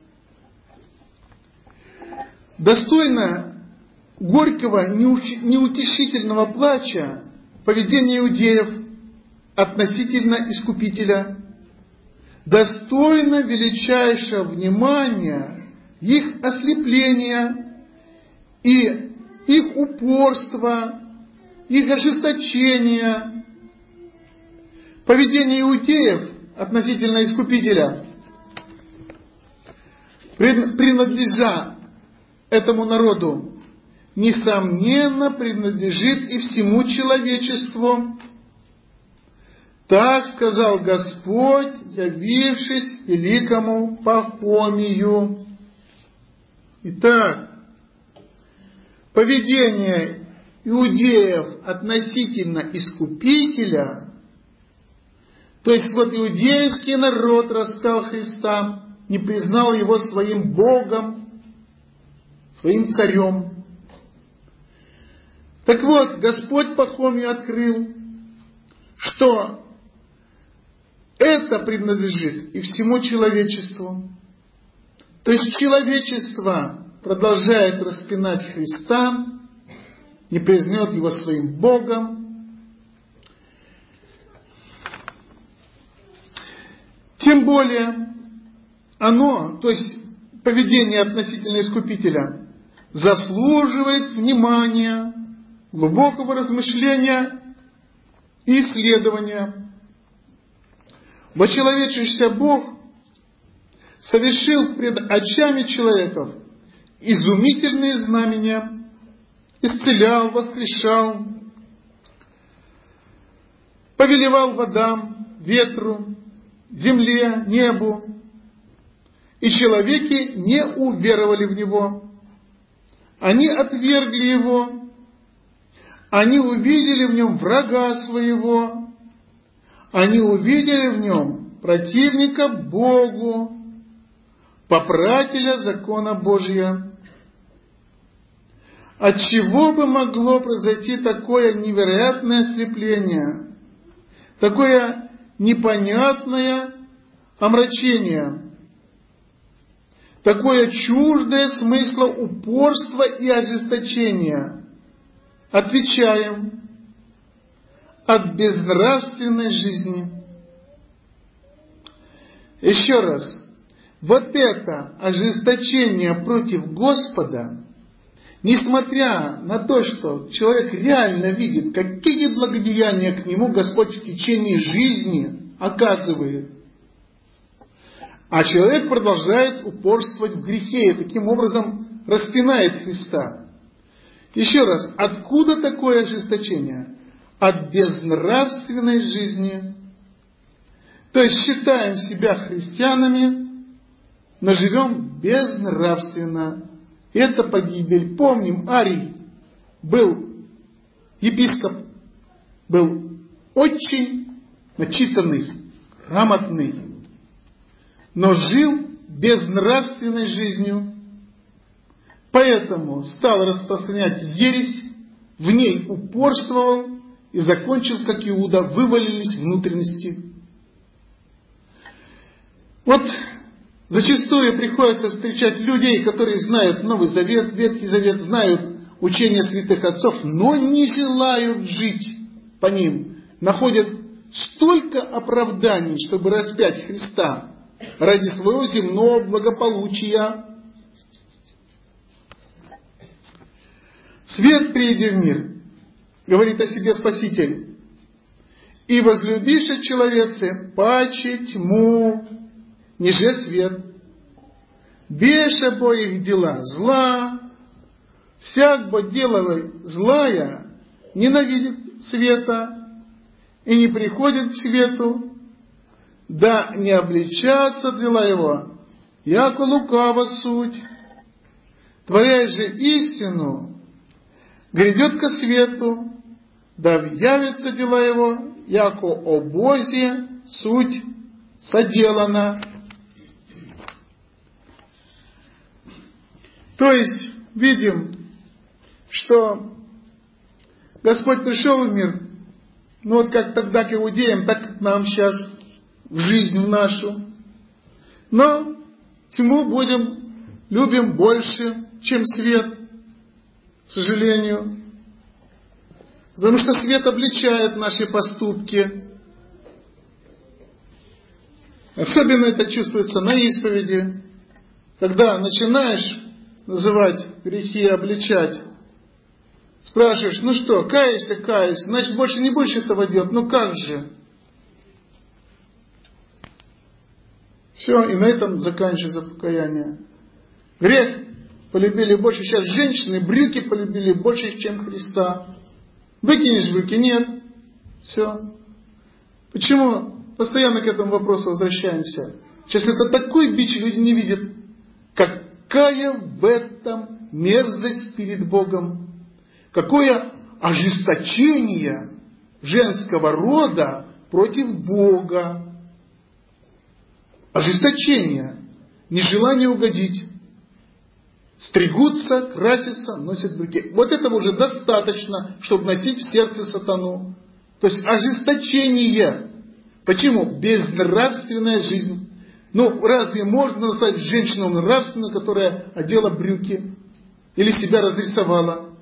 [SPEAKER 1] Достойно горького, неутешительного плача поведение иудеев относительно Искупителя, достойно величайшего внимания их ослепления и их упорства, их ожесточения. Поведение иудеев относительно Искупителя, принадлежа этому народу, несомненно принадлежит и всему человечеству. Так сказал Господь, явившись великому Пахомию. Итак, поведение иудеев относительно Искупителя, то есть вот иудейский народ распял Христа, не признал Его своим Богом, своим царем. Так вот, Господь Пахомию открыл, что это принадлежит и всему человечеству. То есть человечество продолжает распинать Христа, не признает Его своим Богом. Тем более оно, то есть поведение относительно Искупителя, заслуживает внимания, глубокого размышления и исследования. Вочеловечившийся Бог совершил пред очами человеков изумительные знамения, исцелял, воскрешал, повелевал водам, ветру, земле, небу, и человеки не уверовали в Него. Они отвергли Его, они увидели в Нем врага своего, они увидели в Нем противника Богу, попрателя закона Божия. От чего бы могло произойти такое невероятное ослепление, такое непонятное омрачение, такое чуждое смысла упорства и ожесточения? Отвечаем: от безнравственной жизни. Еще раз, вот это ожесточение против Господа, несмотря на то, что человек реально видит, какие благодеяния к нему Господь в течение жизни оказывает, а человек продолжает упорствовать в грехе и таким образом распинает Христа. Еще раз, откуда такое ожесточение? От безнравственной жизни. То есть считаем себя христианами, но живем безнравственно. Это погибель. Помним, Арий был епископ, был очень начитанный, грамотный, но жил безнравственной жизнью. Поэтому стал распространять ересь, в ней упорствовал и закончил, как Иуда, вывалились внутренности. Вот зачастую приходится встречать людей, которые знают Новый Завет, Ветхий Завет, знают учения святых отцов, но не желают жить по ним. Находят столько оправданий, чтобы распять Христа ради своего земного благополучия. Свет прииди в мир, говорит о себе Спаситель, и возлюбише человеце паче тьму, ниже свет. Беше бо их дела зла, всяк бо делала злая, ненавидит света и не приходит к свету, да не обличатся дела его, яко лукава суть. Творяя же истину, грядет ко свету, да явятся дела его, яко о Бозе суть соделана. То есть, видим, что Господь пришел в мир, ну вот как тогда к иудеям, так как нам сейчас, в жизнь нашу. Но тьму будем, любим больше, чем свет, к сожалению. Потому что свет обличает наши поступки. Особенно это чувствуется на исповеди, когда начинаешь называть грехи, обличать. Спрашиваешь, ну что, каешься, каешься, значит больше не будешь этого делать, ну как же? Все, и на этом заканчивается покаяние. Грех полюбили больше. Сейчас женщины брюки полюбили больше, чем Христа. Выкинешь брюки? Нет. Все. Почему постоянно к этому вопросу возвращаемся? Сейчас это такой бич, люди не видят. Какая в этом мерзость перед Богом. Какое ожесточение женского рода против Бога. Ожесточение, нежелание угодить. Стригутся, красятся, носят брюки. Вот этого уже достаточно, чтобы носить в сердце сатану. То есть ожесточение. Почему? Безнравственная жизнь. Ну, разве можно назвать женщину нравственную, которая одела брюки? Или себя разрисовала?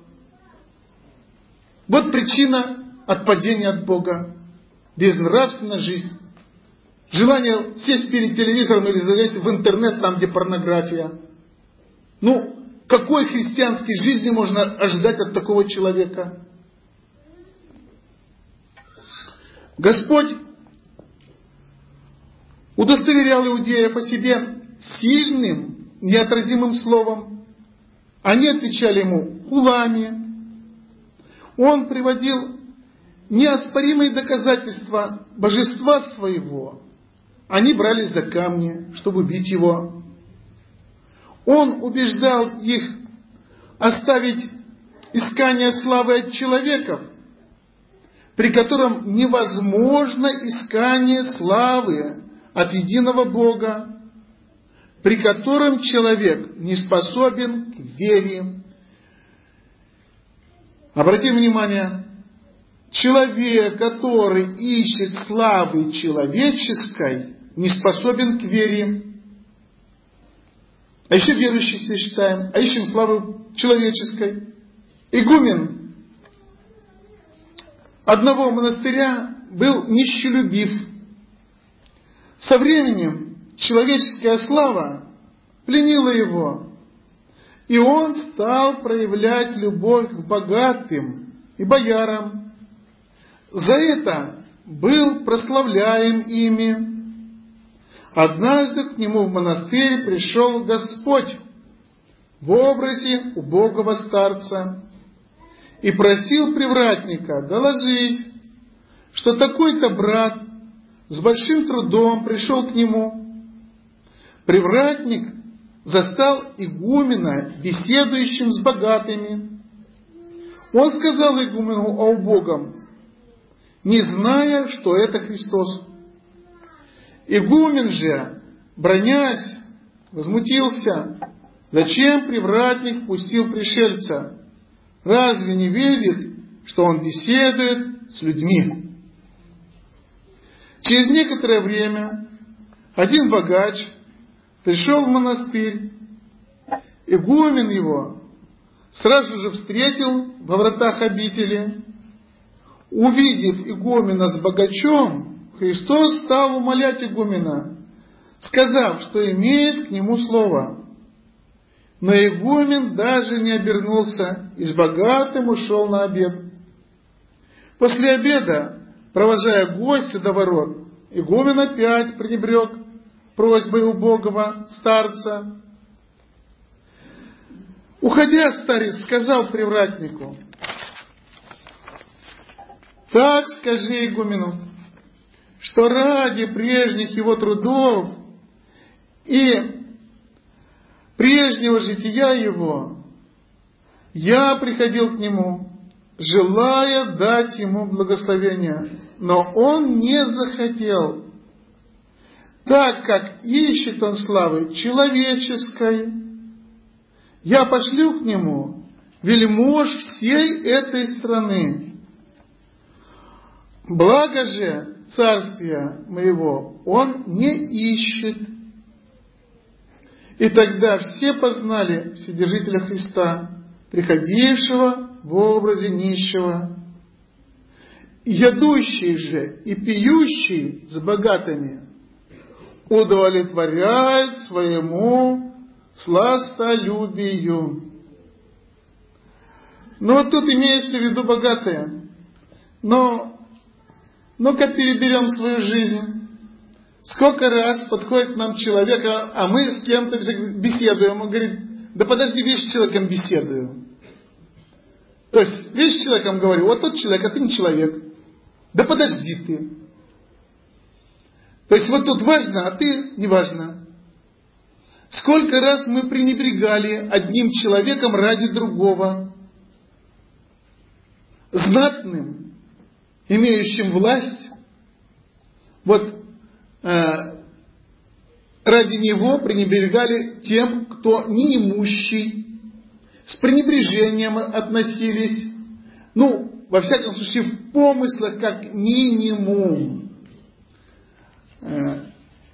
[SPEAKER 1] Вот причина отпадения от Бога. Безнравственная жизнь. Желание сесть перед телевизором или залезть в интернет, там, где порнография. Ну, какой христианской жизни можно ожидать от такого человека? Господь удостоверял иудеев по себе сильным, неотразимым словом. Они отвечали ему хулами. Он приводил неоспоримые доказательства божества своего. Они брались за камни, чтобы убить его. Он убеждал их оставить искание славы от человеков, при котором невозможно искание славы от единого Бога, при котором человек не способен к вере. Обратим внимание, человек, который ищет славы человеческой, не способен к вере. А еще верующие считаем, а ищем славы человеческой. Игумен одного монастыря был нищелюбив. Со временем человеческая слава пленила его, и он стал проявлять любовь к богатым и боярам. За это был прославляем ими. Однажды к нему в монастырь пришел Господь в образе убогого старца и просил привратника доложить, что такой-то брат с большим трудом пришел к нему. Привратник застал игумена беседующим с богатыми. Он сказал игумену о убогом, не зная, что это Христос. Игумен же, бранясь, возмутился. Зачем привратник пустил пришельца? Разве не видит, что он беседует с людьми? Через некоторое время один богач пришел в монастырь. Игумен его сразу же встретил во вратах обители. Увидев игумена с богачом, Христос стал умолять игумена, сказав, что имеет к нему слово. Но игумен даже не обернулся и с богатым ушел на обед. После обеда, провожая гостя до ворот, игумен опять пренебрег просьбой убогого старца. Уходя, старец сказал привратнику: «Так скажи игумену, что ради прежних его трудов и прежнего жития его я приходил к нему, желая дать ему благословение, но он не захотел, так как ищет он славы человеческой. я пошлю к нему вельмож всей этой страны. Благо же царствия моего он не ищет. И тогда все познали Вседержителя Христа, приходившего в образе нищего. Ядущий же и пьющий с богатыми удовлетворяет своему сластолюбию. Но вот тут имеется в виду богатые. Но, ну-ка переберем свою жизнь. Сколько раз подходит к нам человек, а мы с кем-то беседуем. Он говорит, да подожди, видишь, с человеком беседую. То есть, видишь, с человеком говорю, вот тот человек, а ты не человек. Да подожди ты. То есть, вот тут важно, а ты не важно. Сколько раз мы пренебрегали одним человеком ради другого. Знатным, имеющим власть. Вот э, ради него пренебрегали тем, кто неимущий. С пренебрежением относились. Ну, во всяком случае, в помыслах как минимум. Э,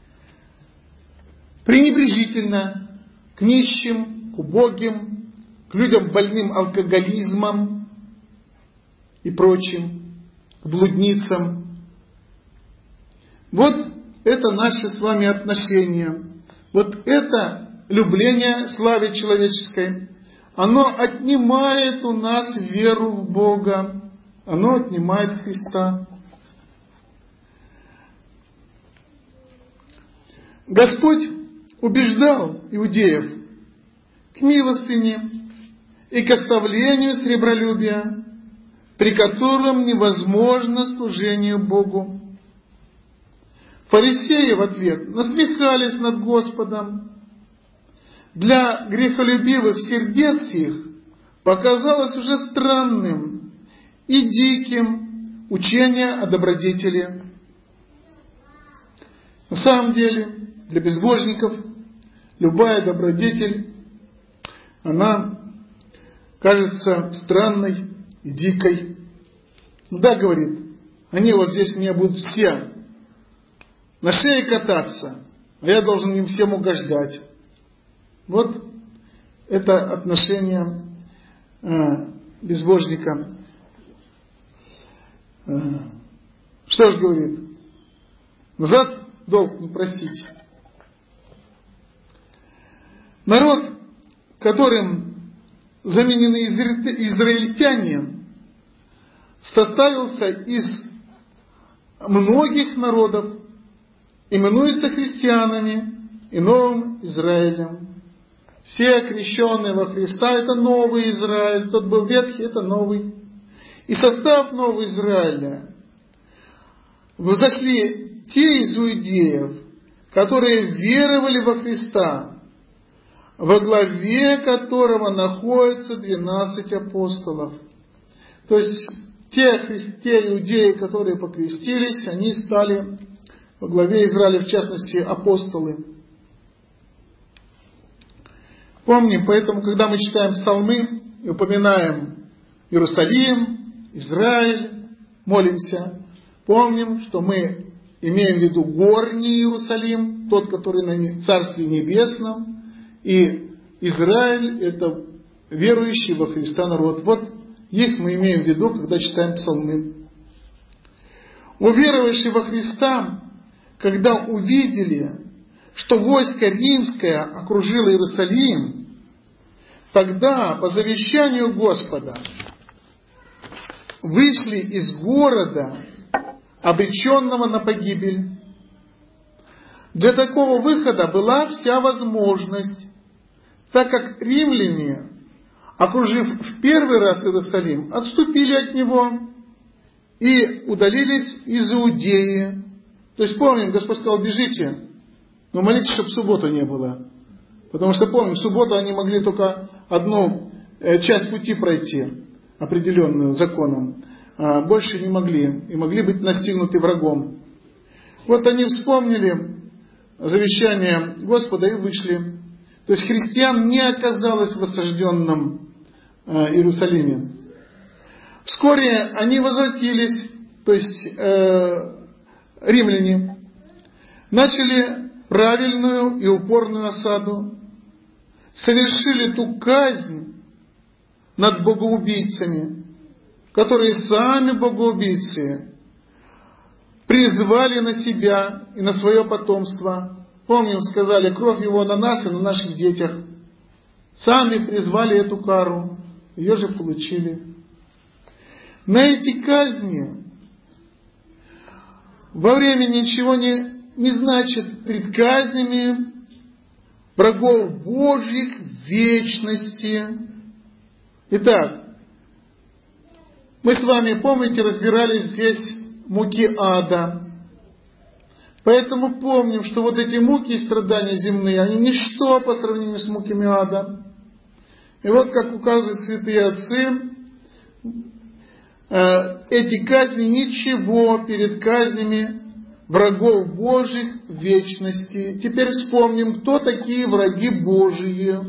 [SPEAKER 1] пренебрежительно к нищим, к убогим, к людям больным алкоголизмом и прочим, к блудницам. Вот это наши с вами отношения. Вот это любление славе человеческой. Оно отнимает у нас веру в Бога. Оно отнимает Христа. Господь убеждал иудеев к милостыне и к оставлению сребролюбия, при котором невозможно служение Богу. Фарисеи в ответ насмехались над Господом. Для грехолюбивых сердец их показалось уже странным и диким учение о добродетели. На самом деле, для безбожников любая добродетель, она кажется странной и дикой. Ну да, говорит, они вот здесь мне будут все на шее кататься, а я должен им всем угождать. Вот это отношение э, безбожника. Э, что ж говорит? Назад долг не просить. Народ, которым заменены израильтяне, составился из многих народов, именуется христианами и Новым Израилем. Все крещенные во Христа — это новый Израиль. Тот был ветхий — это новый. И состав Нового Израиля взошли те из иудеев, которые веровали во Христа, во главе которого находятся двенадцать апостолов. То есть те, те иудеи, которые покрестились, они стали во главе Израиля, в частности, апостолы. Помним, поэтому, когда мы читаем псалмы и упоминаем Иерусалим, Израиль, молимся, помним, что мы имеем в виду горний Иерусалим, тот, который на Царстве Небесном, и Израиль — это верующий во Христа народ. Вот их мы имеем в виду, когда читаем псалмы. Уверовавшие во Христа, когда увидели, что войско римское окружило Иерусалим, тогда по завещанию Господа вышли из города, обреченного на погибель. Для такого выхода была вся возможность, так как римляне, окружив в первый раз Иерусалим, отступили от него и удалились из Иудеи. То есть помним, Господь сказал: бежите, но молитесь, чтобы в субботу не было. Потому что помним, в субботу они могли только одну часть пути пройти, определенную законом. А больше не могли, и могли быть настигнуты врагом. Вот они вспомнили завещание Господа и вышли. То есть христиан не оказалось в осажденном Иерусалиме. Вскоре они возвратились, то есть э, римляне, начали правильную и упорную осаду, совершили ту казнь над богоубийцами, которые сами богоубийцы призвали на себя и на свое потомство. Помним, сказали, кровь его на нас и на наших детях. Сами призвали эту кару, ее же получили. На эти казни во время ничего не, не значит пред казнями врагов Божьих в вечности. Итак, мы с вами, помните, разбирали здесь муки ада. Поэтому помним, что вот эти муки и страдания земные, они ничто по сравнению с муками ада. И вот, как указывают святые отцы, эти казни ничего перед казнями врагов Божьих в вечности. Теперь вспомним, кто такие враги Божьи.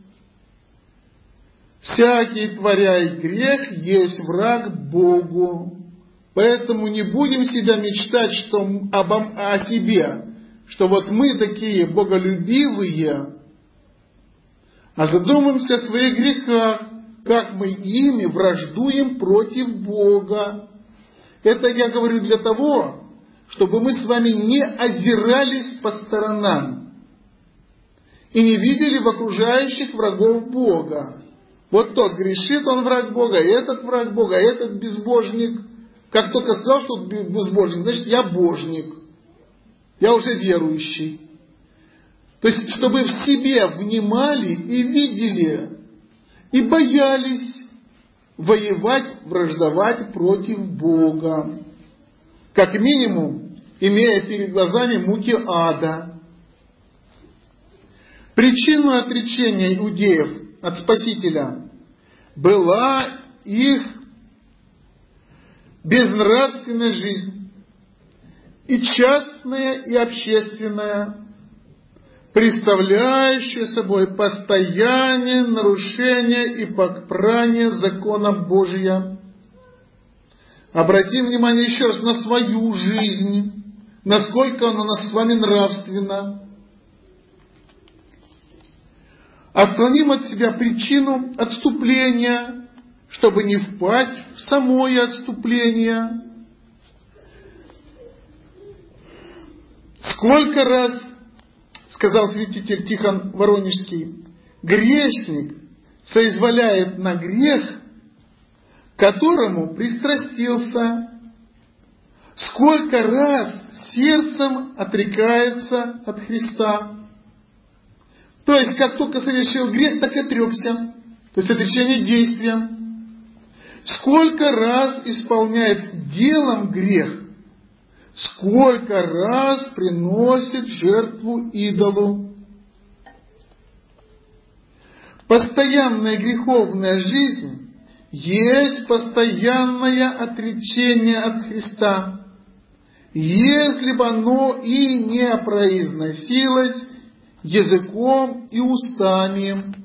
[SPEAKER 1] Всякий, творяй грех, есть враг Богу. Поэтому не будем себя мечтать что, об, о себе, что вот мы такие боголюбивые, а задумаемся о своих грехах, как мы ими враждуем против Бога. Это я говорю для того, чтобы мы с вами не озирались по сторонам и не видели в окружающих врагов Бога. Вот тот грешит, он враг Бога, и этот враг Бога, и этот безбожник. Как только сказал, что он безбожник, значит, я божник. Я уже верующий. То есть, чтобы в себе внимали и видели, и боялись воевать, враждовать против Бога. Как минимум, имея перед глазами муки ада. Причину отречения иудеев от Спасителя была их безнравственная жизнь, и частная, и общественная, представляющая собой постоянное нарушение и попрание закона Божия. Обратим внимание еще раз на свою жизнь, насколько она у нас с вами нравственна. Отклоним от себя причину отступления, чтобы не впасть в самое отступление. Сколько раз, сказал святитель Тихон Воронежский, грешник соизволяет на грех, которому пристрастился, сколько раз сердцем отрекается от Христа. То есть, как только совершил грех, так и отрекся. То есть, отречение действием. Сколько раз исполняет делом грех, сколько раз приносит жертву идолу. Постоянная греховная жизнь есть постоянное отречение от Христа, если бы оно и не произносилось языком и устами.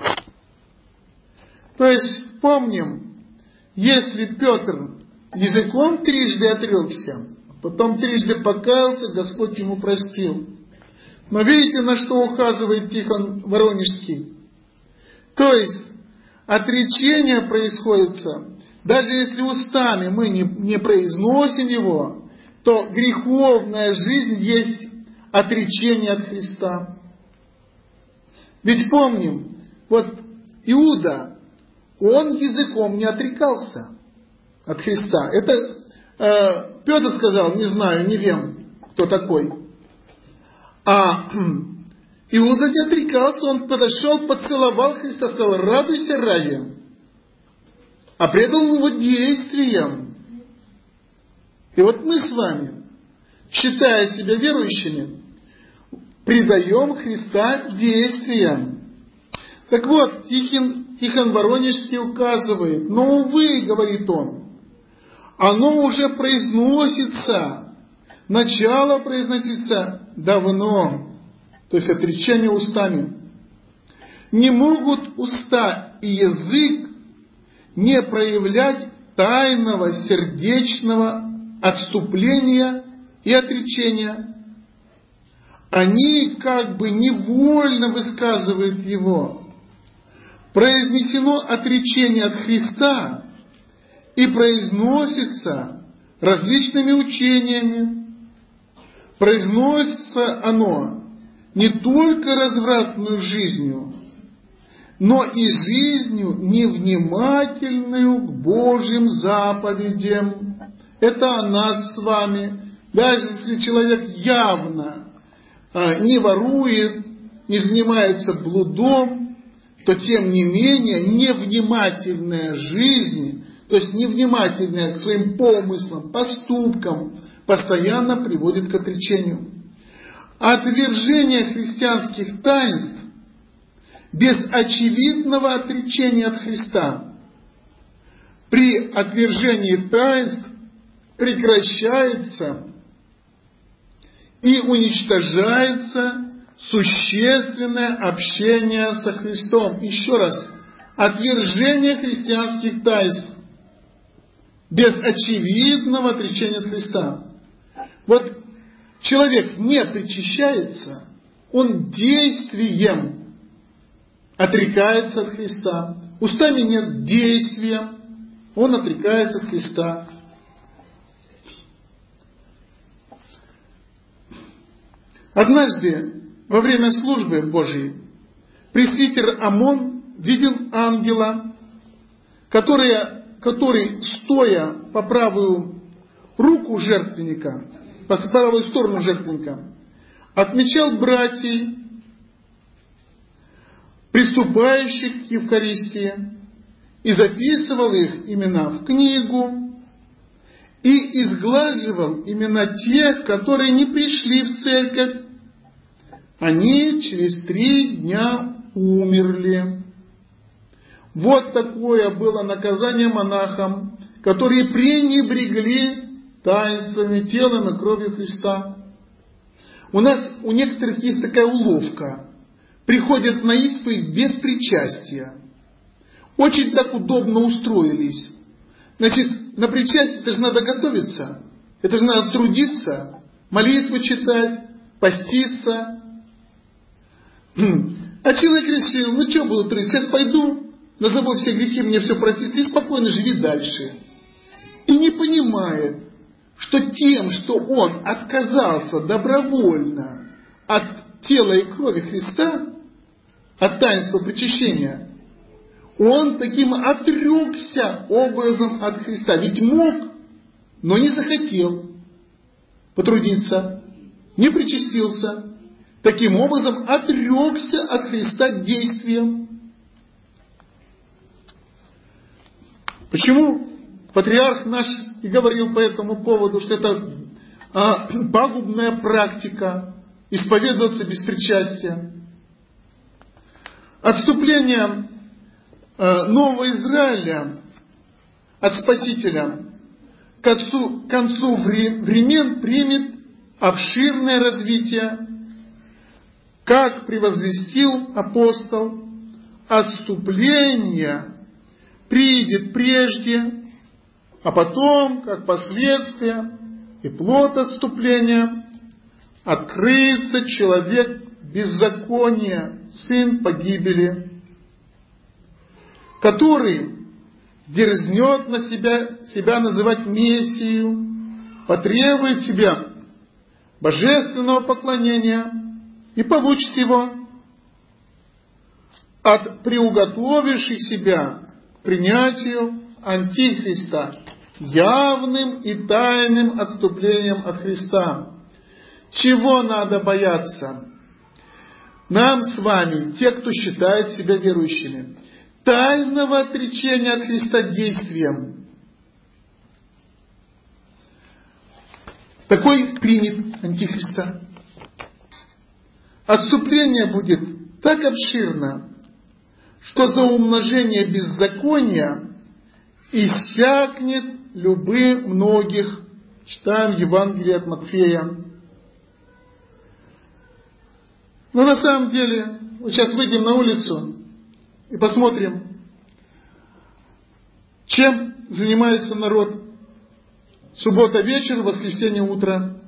[SPEAKER 1] То есть, помним, если Петр языком трижды отрекся, потом трижды покаялся, Господь ему простил. Но видите, на что указывает Тихон Воронежский? То есть, отречение происходит, даже если устами мы не, не произносим его, то греховная жизнь есть отречение от Христа. Ведь помним, вот Иуда, он языком не отрекался от Христа. Это э, Петр сказал, не знаю, не вем, кто такой. А Иуда не отрекался, он подошел, поцеловал Христа, сказал, радуйся, ради. А предал его действиям. И вот мы с вами, считая себя верующими, предаем Христа действиям. Так вот, Тихон, Тихон Воронежский указывает, но, увы, говорит он, оно уже произносится, начало произносится давно, то есть отречение устами. Не могут уста и язык не проявлять тайного сердечного отступления и отречения. Они как бы невольно высказывают его. Произнесено отречение от Христа и произносится различными учениями. Произносится оно не только развратную жизнью, но и жизнью невнимательную к Божьим заповедям. Это о нас с вами. Даже если человек явно а, не ворует, не занимается блудом, то тем не менее невнимательная жизнь, то есть невнимательная к своим помыслам, поступкам, постоянно приводит к отречению. Отвержение христианских таинств без очевидного отречения от Христа. При отвержении таинств прекращается и уничтожается существенное общение со Христом. Еще раз, отвержение христианских таинств без очевидного отречения от Христа. Вот человек не причащается, он действием отрекается от Христа. Устами нет действия, он отрекается от Христа. Однажды во время службы Божией пресвитер Амон видел ангела, который, который, стоя по правую руку жертвенника, по правую сторону жертвенника, отмечал братьев, приступающих к Евхаристии, и записывал их имена в книгу, и изглаживал имена тех, которые не пришли в церковь. Они через три дня умерли. Вот такое было наказание монахам, которые пренебрегли таинствами, телом и кровью Христа. У нас, у некоторых есть такая уловка. Приходят на исповедь без причастия. Очень так удобно устроились. Значит, на причастие это же надо готовиться. Это же надо трудиться, молитву читать, поститься. А человек решил, ну что буду трудиться, сейчас пойду, назову все грехи, мне все простится, и спокойно живи дальше. И не понимает, что тем, что он отказался добровольно от тела и крови Христа, от таинства причащения, он таким отрекся образом от Христа. Ведь мог, но не захотел потрудиться, не причастился. Таким образом отрекся от Христа действием. Почему патриарх наш и говорил по этому поводу, что это а, пагубная практика исповедоваться без причастия? Отступление а, Нового Израиля от Спасителя к концу, к концу времен примет обширное развитие. Как превозвестил апостол, отступление придет прежде, а потом, как последствие и плод отступления, открыется человек беззакония, сын погибели, который дерзнет на себя, себя называть Мессию, потребует себя божественного поклонения и получит его от приуготовивших себя к принятию Антихриста, явным и тайным отступлением от Христа. Чего надо бояться? Нам с вами, те, кто считает себя верующими, тайного отречения от Христа действием. Такой примет Антихриста. Отступление будет так обширно, что за умножение беззакония иссякнет любы многих. Читаем Евангелие от Матфея. Но на самом деле, вот сейчас выйдем на улицу, и посмотрим, чем занимается народ. Суббота вечер, воскресенье утро.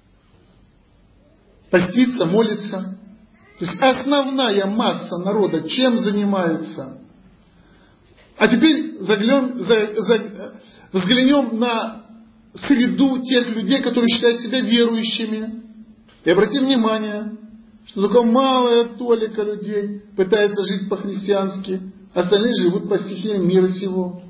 [SPEAKER 1] Постится, молится. То есть основная масса народа чем занимается? А теперь заглянем, за, за, взглянем на среду тех людей, которые считают себя верующими. И обратим внимание, что только малая толика людей пытается жить по-христиански, остальные живут по стихиям мира сего.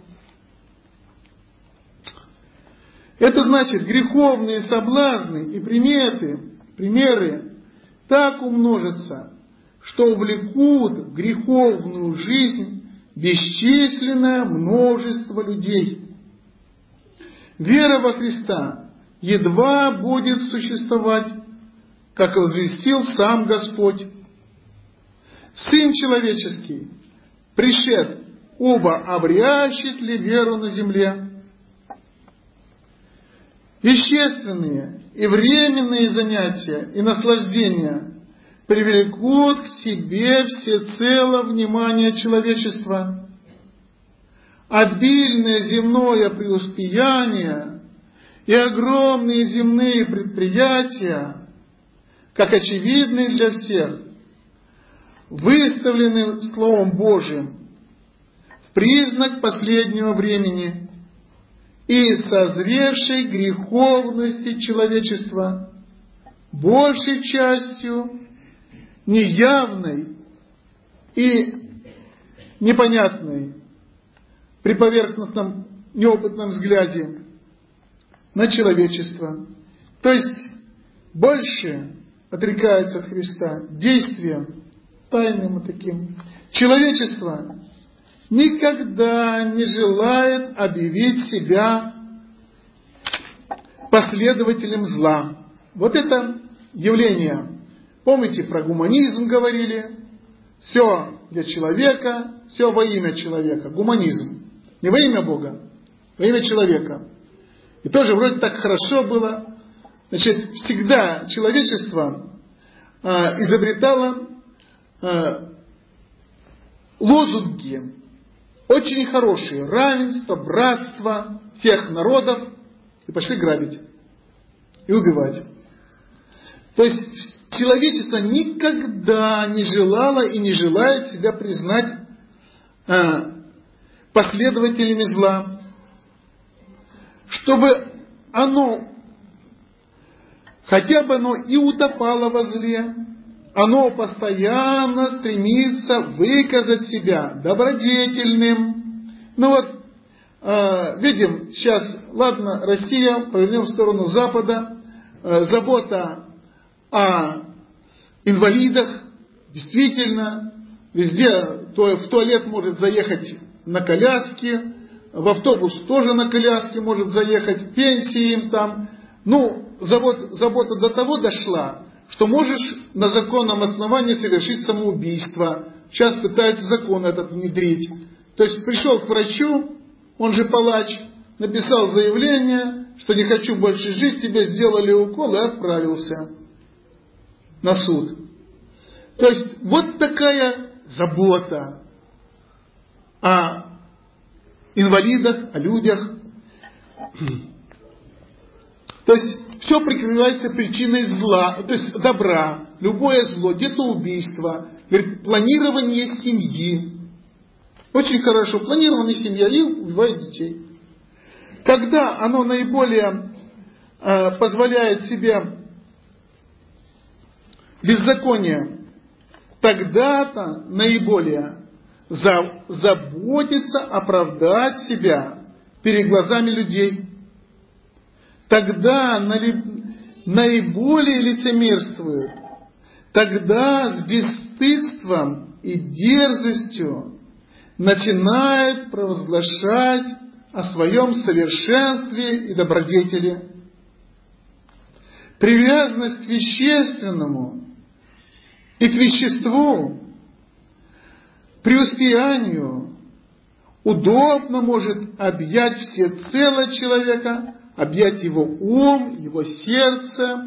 [SPEAKER 1] Это значит, греховные соблазны и приметы, примеры так умножатся, что увлекут в греховную жизнь бесчисленное множество людей. Вера во Христа едва будет существовать, как возвестил сам Господь. Сын человеческий пришед, оба обрящет ли веру на земле? Вещественные и временные занятия и наслаждения привлекут к себе всецело внимание человечества. Обильное земное преуспеяние и огромные земные предприятия, как очевидны для всех, выставлены Словом Божьим в признак последнего времени и созревшей греховности человечества, большей частью неявной и непонятной при поверхностном неопытном взгляде на человечество. То есть больше отрекается от Христа действием тайным и таким. Человечество никогда не желает объявить себя последователем зла. Вот это явление. Помните, про гуманизм говорили? Все для человека, все во имя человека. Гуманизм. Не во имя Бога, во имя человека. И тоже вроде так хорошо было. Значит, всегда человечество э, изобретало э, лозунги очень хорошие. Равенство, братство всех народов. И пошли грабить. И убивать. То есть человечество никогда не желало и не желает себя признать э, последователями зла. Чтобы оно, хотя бы оно и утопало во зле, оно постоянно стремится выказать себя добродетельным. Ну вот, э, видим, сейчас, ладно, Россия, повернем в сторону Запада, э, забота о инвалидах, действительно, везде то, в туалет может заехать на коляске, в автобус тоже на коляске может заехать, пенсии им там. Ну, забот, забота до того дошла, что можешь на законном основании совершить самоубийство. Сейчас пытаются закон этот внедрить. То есть пришел к врачу, он же палач, написал заявление, что не хочу больше жить, тебе сделали укол и отправился на суд. То есть вот такая забота о инвалидах, о людях. То есть все прикрывается причиной зла, то есть добра. Любое зло, где-то убийство, говорит, планирование семьи. Очень хорошо, планирование семьи, и убивают детей. Когда оно наиболее э, позволяет себе беззаконие, тогда-то наиболее за, заботится оправдать себя перед глазами людей. Тогда наиболее лицемерствует. Тогда с бесстыдством и дерзостью начинает провозглашать о своем совершенстве и добродетели. Привязанность к вещественному и к веществу, преуспеянию удобно может объять всецело человека, объять его ум, его сердце,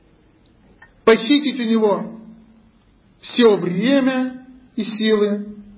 [SPEAKER 1] похитить у него все время и силы.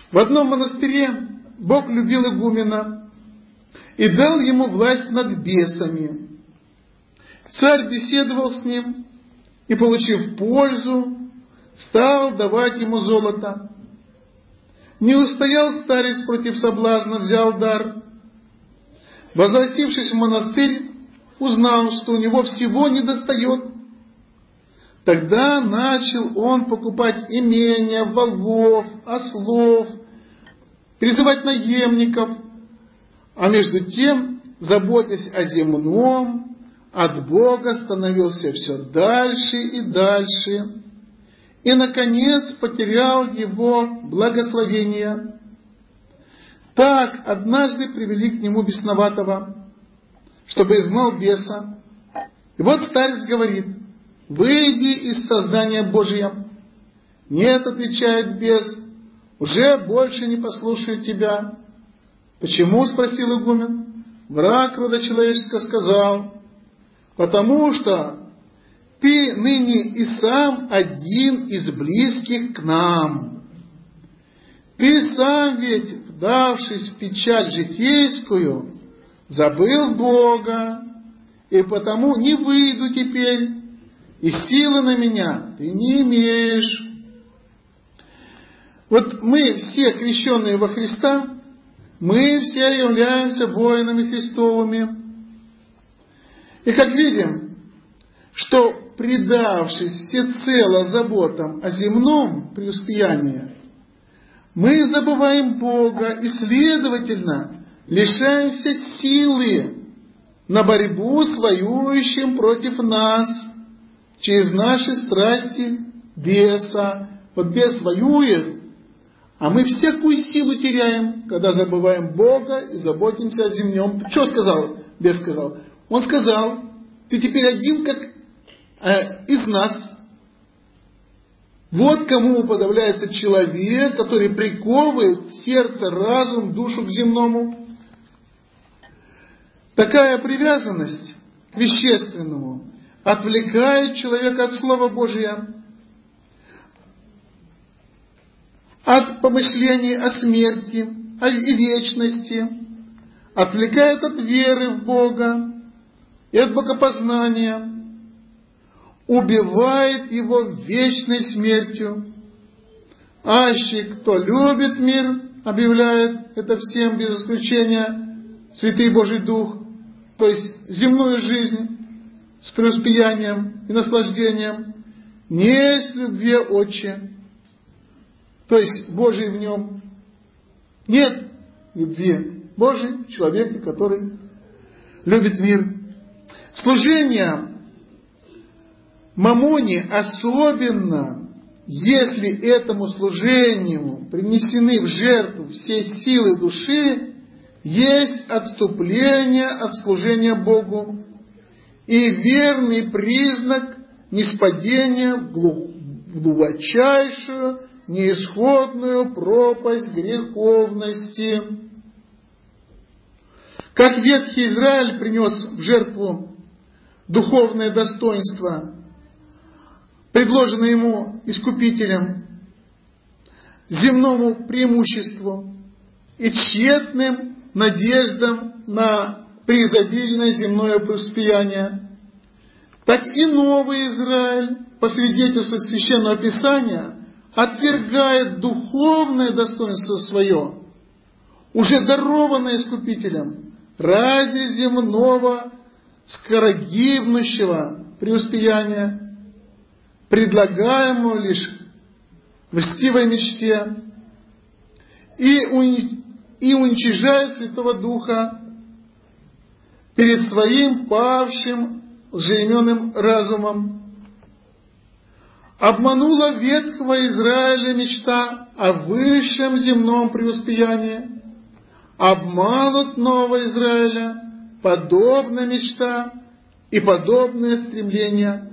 [SPEAKER 1] В одном монастыре Бог любил игумена и дал ему власть над бесами. Царь беседовал с ним и, получив пользу, стал давать ему золото. Не устоял старец против соблазна, взял дар. Возвратившись в монастырь, узнал, что у него всего недостает. Тогда начал он покупать имения, волов, ослов, призывать наемников, а между тем, заботясь о земном, от Бога становился все дальше и дальше, и, наконец, потерял его благословение. Так однажды привели к нему бесноватого, чтобы изгнал беса. И вот старец говорит: «Выйди из создания Божия». «Нет», — отвечает бес, — «уже больше не послушаю тебя». «Почему?» — спросил игумен. «Враг рода человеческого сказал: потому что ты ныне и сам один из близких к нам. Ты сам ведь, вдавшись в печаль житейскую, забыл Бога, и потому не выйду теперь, и силы на меня ты не имеешь». Вот мы все, крещенные во Христа, мы все являемся воинами Христовыми. И как видим, что, предавшись всецело заботам о земном преуспеянии, мы забываем Бога и, следовательно, лишаемся силы на борьбу с воюющим против нас через наши страсти беса. Вот бес воюет, а мы всякую силу теряем, когда забываем Бога и заботимся о земном. Что сказал? Бес сказал. Он сказал: ты теперь один, как э, из нас. Вот кому уподобляется человек, который приковывает сердце, разум, душу к земному. Такая привязанность к вещественному отвлекает человека от Слова Божия, от помышлений о смерти и вечности, отвлекает от веры в Бога и от богопознания, убивает его вечной смертью. Аще кто любит мир, объявляет это всем без исключения Святый Божий Дух, то есть земную жизнь с преуспеянием и наслаждением, не есть любви Отче, то есть Божий в нем. Нет любви Божией в человеке, который любит мир. Служение мамоне, особенно если этому служению принесены в жертву все силы души, есть отступление от служения Богу и верный признак ниспадения в глубочайшую, неисходную пропасть греховности. Как ветхий Израиль принес в жертву духовное достоинство, предложенное ему Искупителем, земному преимуществу и тщетным надеждам на преизобильное земное преуспеяние, так и новый Израиль, по свидетельству Священного Писания, отвергает духовное достоинство свое, уже дарованное Искупителем, ради земного скорогибнущего преуспеяния, предлагаемого лишь в льстивой мечте, и, уни... и уничижает Святого Духа перед своим павшим лжеименным разумом. Обманула ветхого Израиля мечта о высшем земном преуспеянии. Обманут нового Израиля подобная мечта и подобное стремление.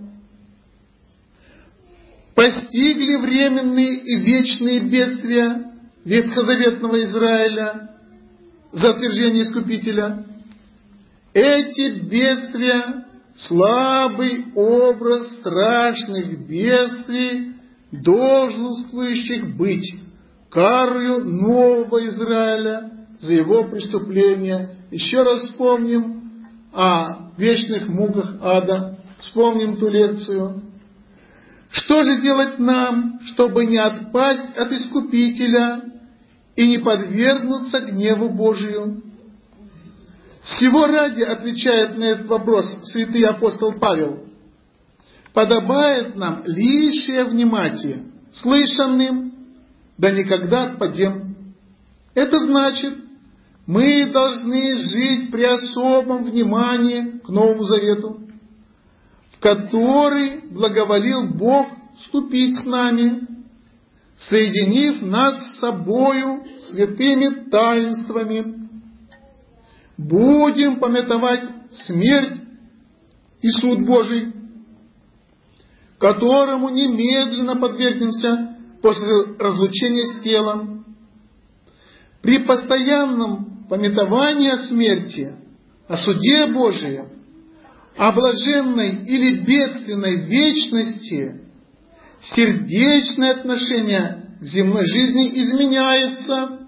[SPEAKER 1] Постигли временные и вечные бедствия ветхозаветного Израиля за отвержение Искупителя. Эти бедствия — слабый образ страшных бедствий, долженствующих быть карою нового Израиля за его преступления. Еще раз вспомним о вечных муках ада. Вспомним ту лекцию. Что же делать нам, чтобы не отпасть от Искупителя и не подвергнуться гневу Божию? Всего ради, отвечает на этот вопрос святый апостол Павел, подобает нам лишнее внимание слышанным, да никогда отпадем. Это значит, мы должны жить при особом внимании к Новому Завету, в который благоволил Бог вступить с нами, соединив нас с собою святыми таинствами. Будем памятовать смерть и суд Божий, которому немедленно подвергнемся после разлучения с телом. При постоянном памятовании о смерти, о суде Божием, о блаженной или бедственной вечности, сердечное отношение к земной жизни изменяется.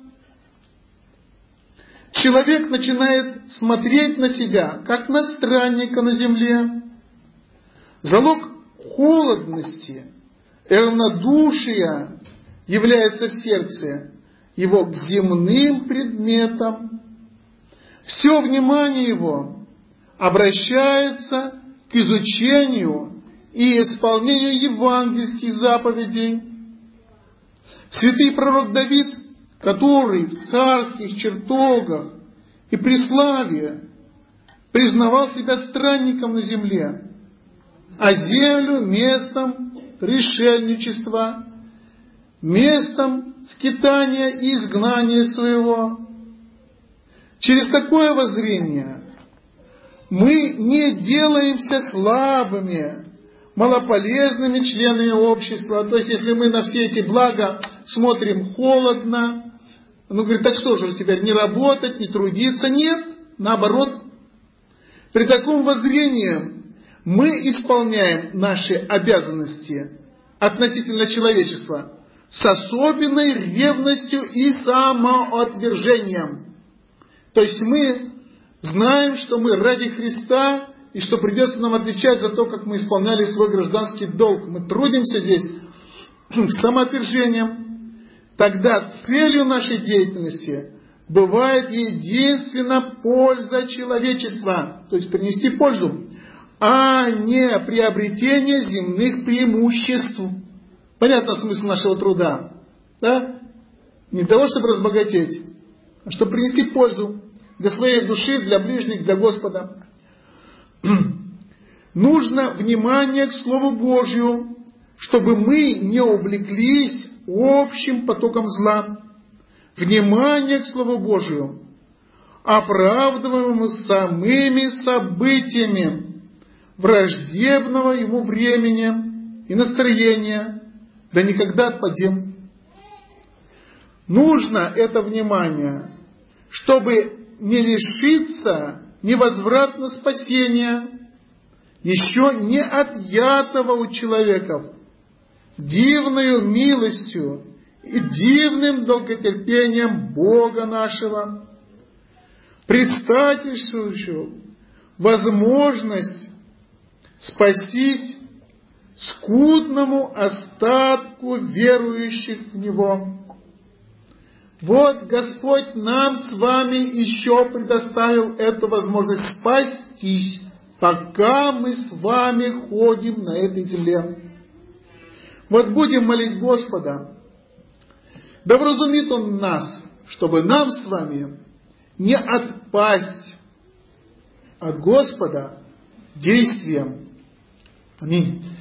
[SPEAKER 1] Человек начинает смотреть на себя, как на странника на земле. Залог холодности и равнодушия является в сердце его к земным предметам. Все внимание его обращается к изучению и исполнению евангельских заповедей. Святый пророк Давид, который в царских чертогах и при славе признавал себя странником на земле, а землю местом пришельничества, местом скитания и изгнания своего. Через такое воззрение мы не делаемся слабыми, малополезными членами общества. То есть, если мы на все эти блага смотрим холодно, ну, говорит, так что же теперь, не работать, не трудиться? Нет, наоборот. При таком воззрении мы исполняем наши обязанности относительно человечества с особенной ревностью и самоотвержением. То есть мы знаем, что мы ради Христа, и что придется нам отвечать за то, как мы исполняли свой гражданский долг. Мы трудимся здесь с самоотвержением. Тогда целью нашей деятельности бывает единственно польза человечества, то есть принести пользу, а не приобретение земных преимуществ. Понятно смысл нашего труда? Да? Не того, чтобы разбогатеть, а чтобы принести пользу для своей души, для ближних, для Господа. Нужно внимание к Слову Божию, чтобы мы не увлеклись общим потоком зла. Внимание к Слову Божию, оправдываемому самыми событиями враждебного ему времени и настроения, да никогда отпадем. Нужно это внимание, чтобы не лишиться невозвратно спасения, еще не отъятого у человеков дивною милостью и дивным долготерпением Бога нашего, предстательствующего возможность спастись скудному остатку верующих в Него. Вот Господь нам с вами еще предоставил эту возможность спастись, пока мы с вами ходим на этой земле. Вот будем молить Господа, да вразумит Он нас, чтобы нам с вами не отпасть от Господа действием. Аминь.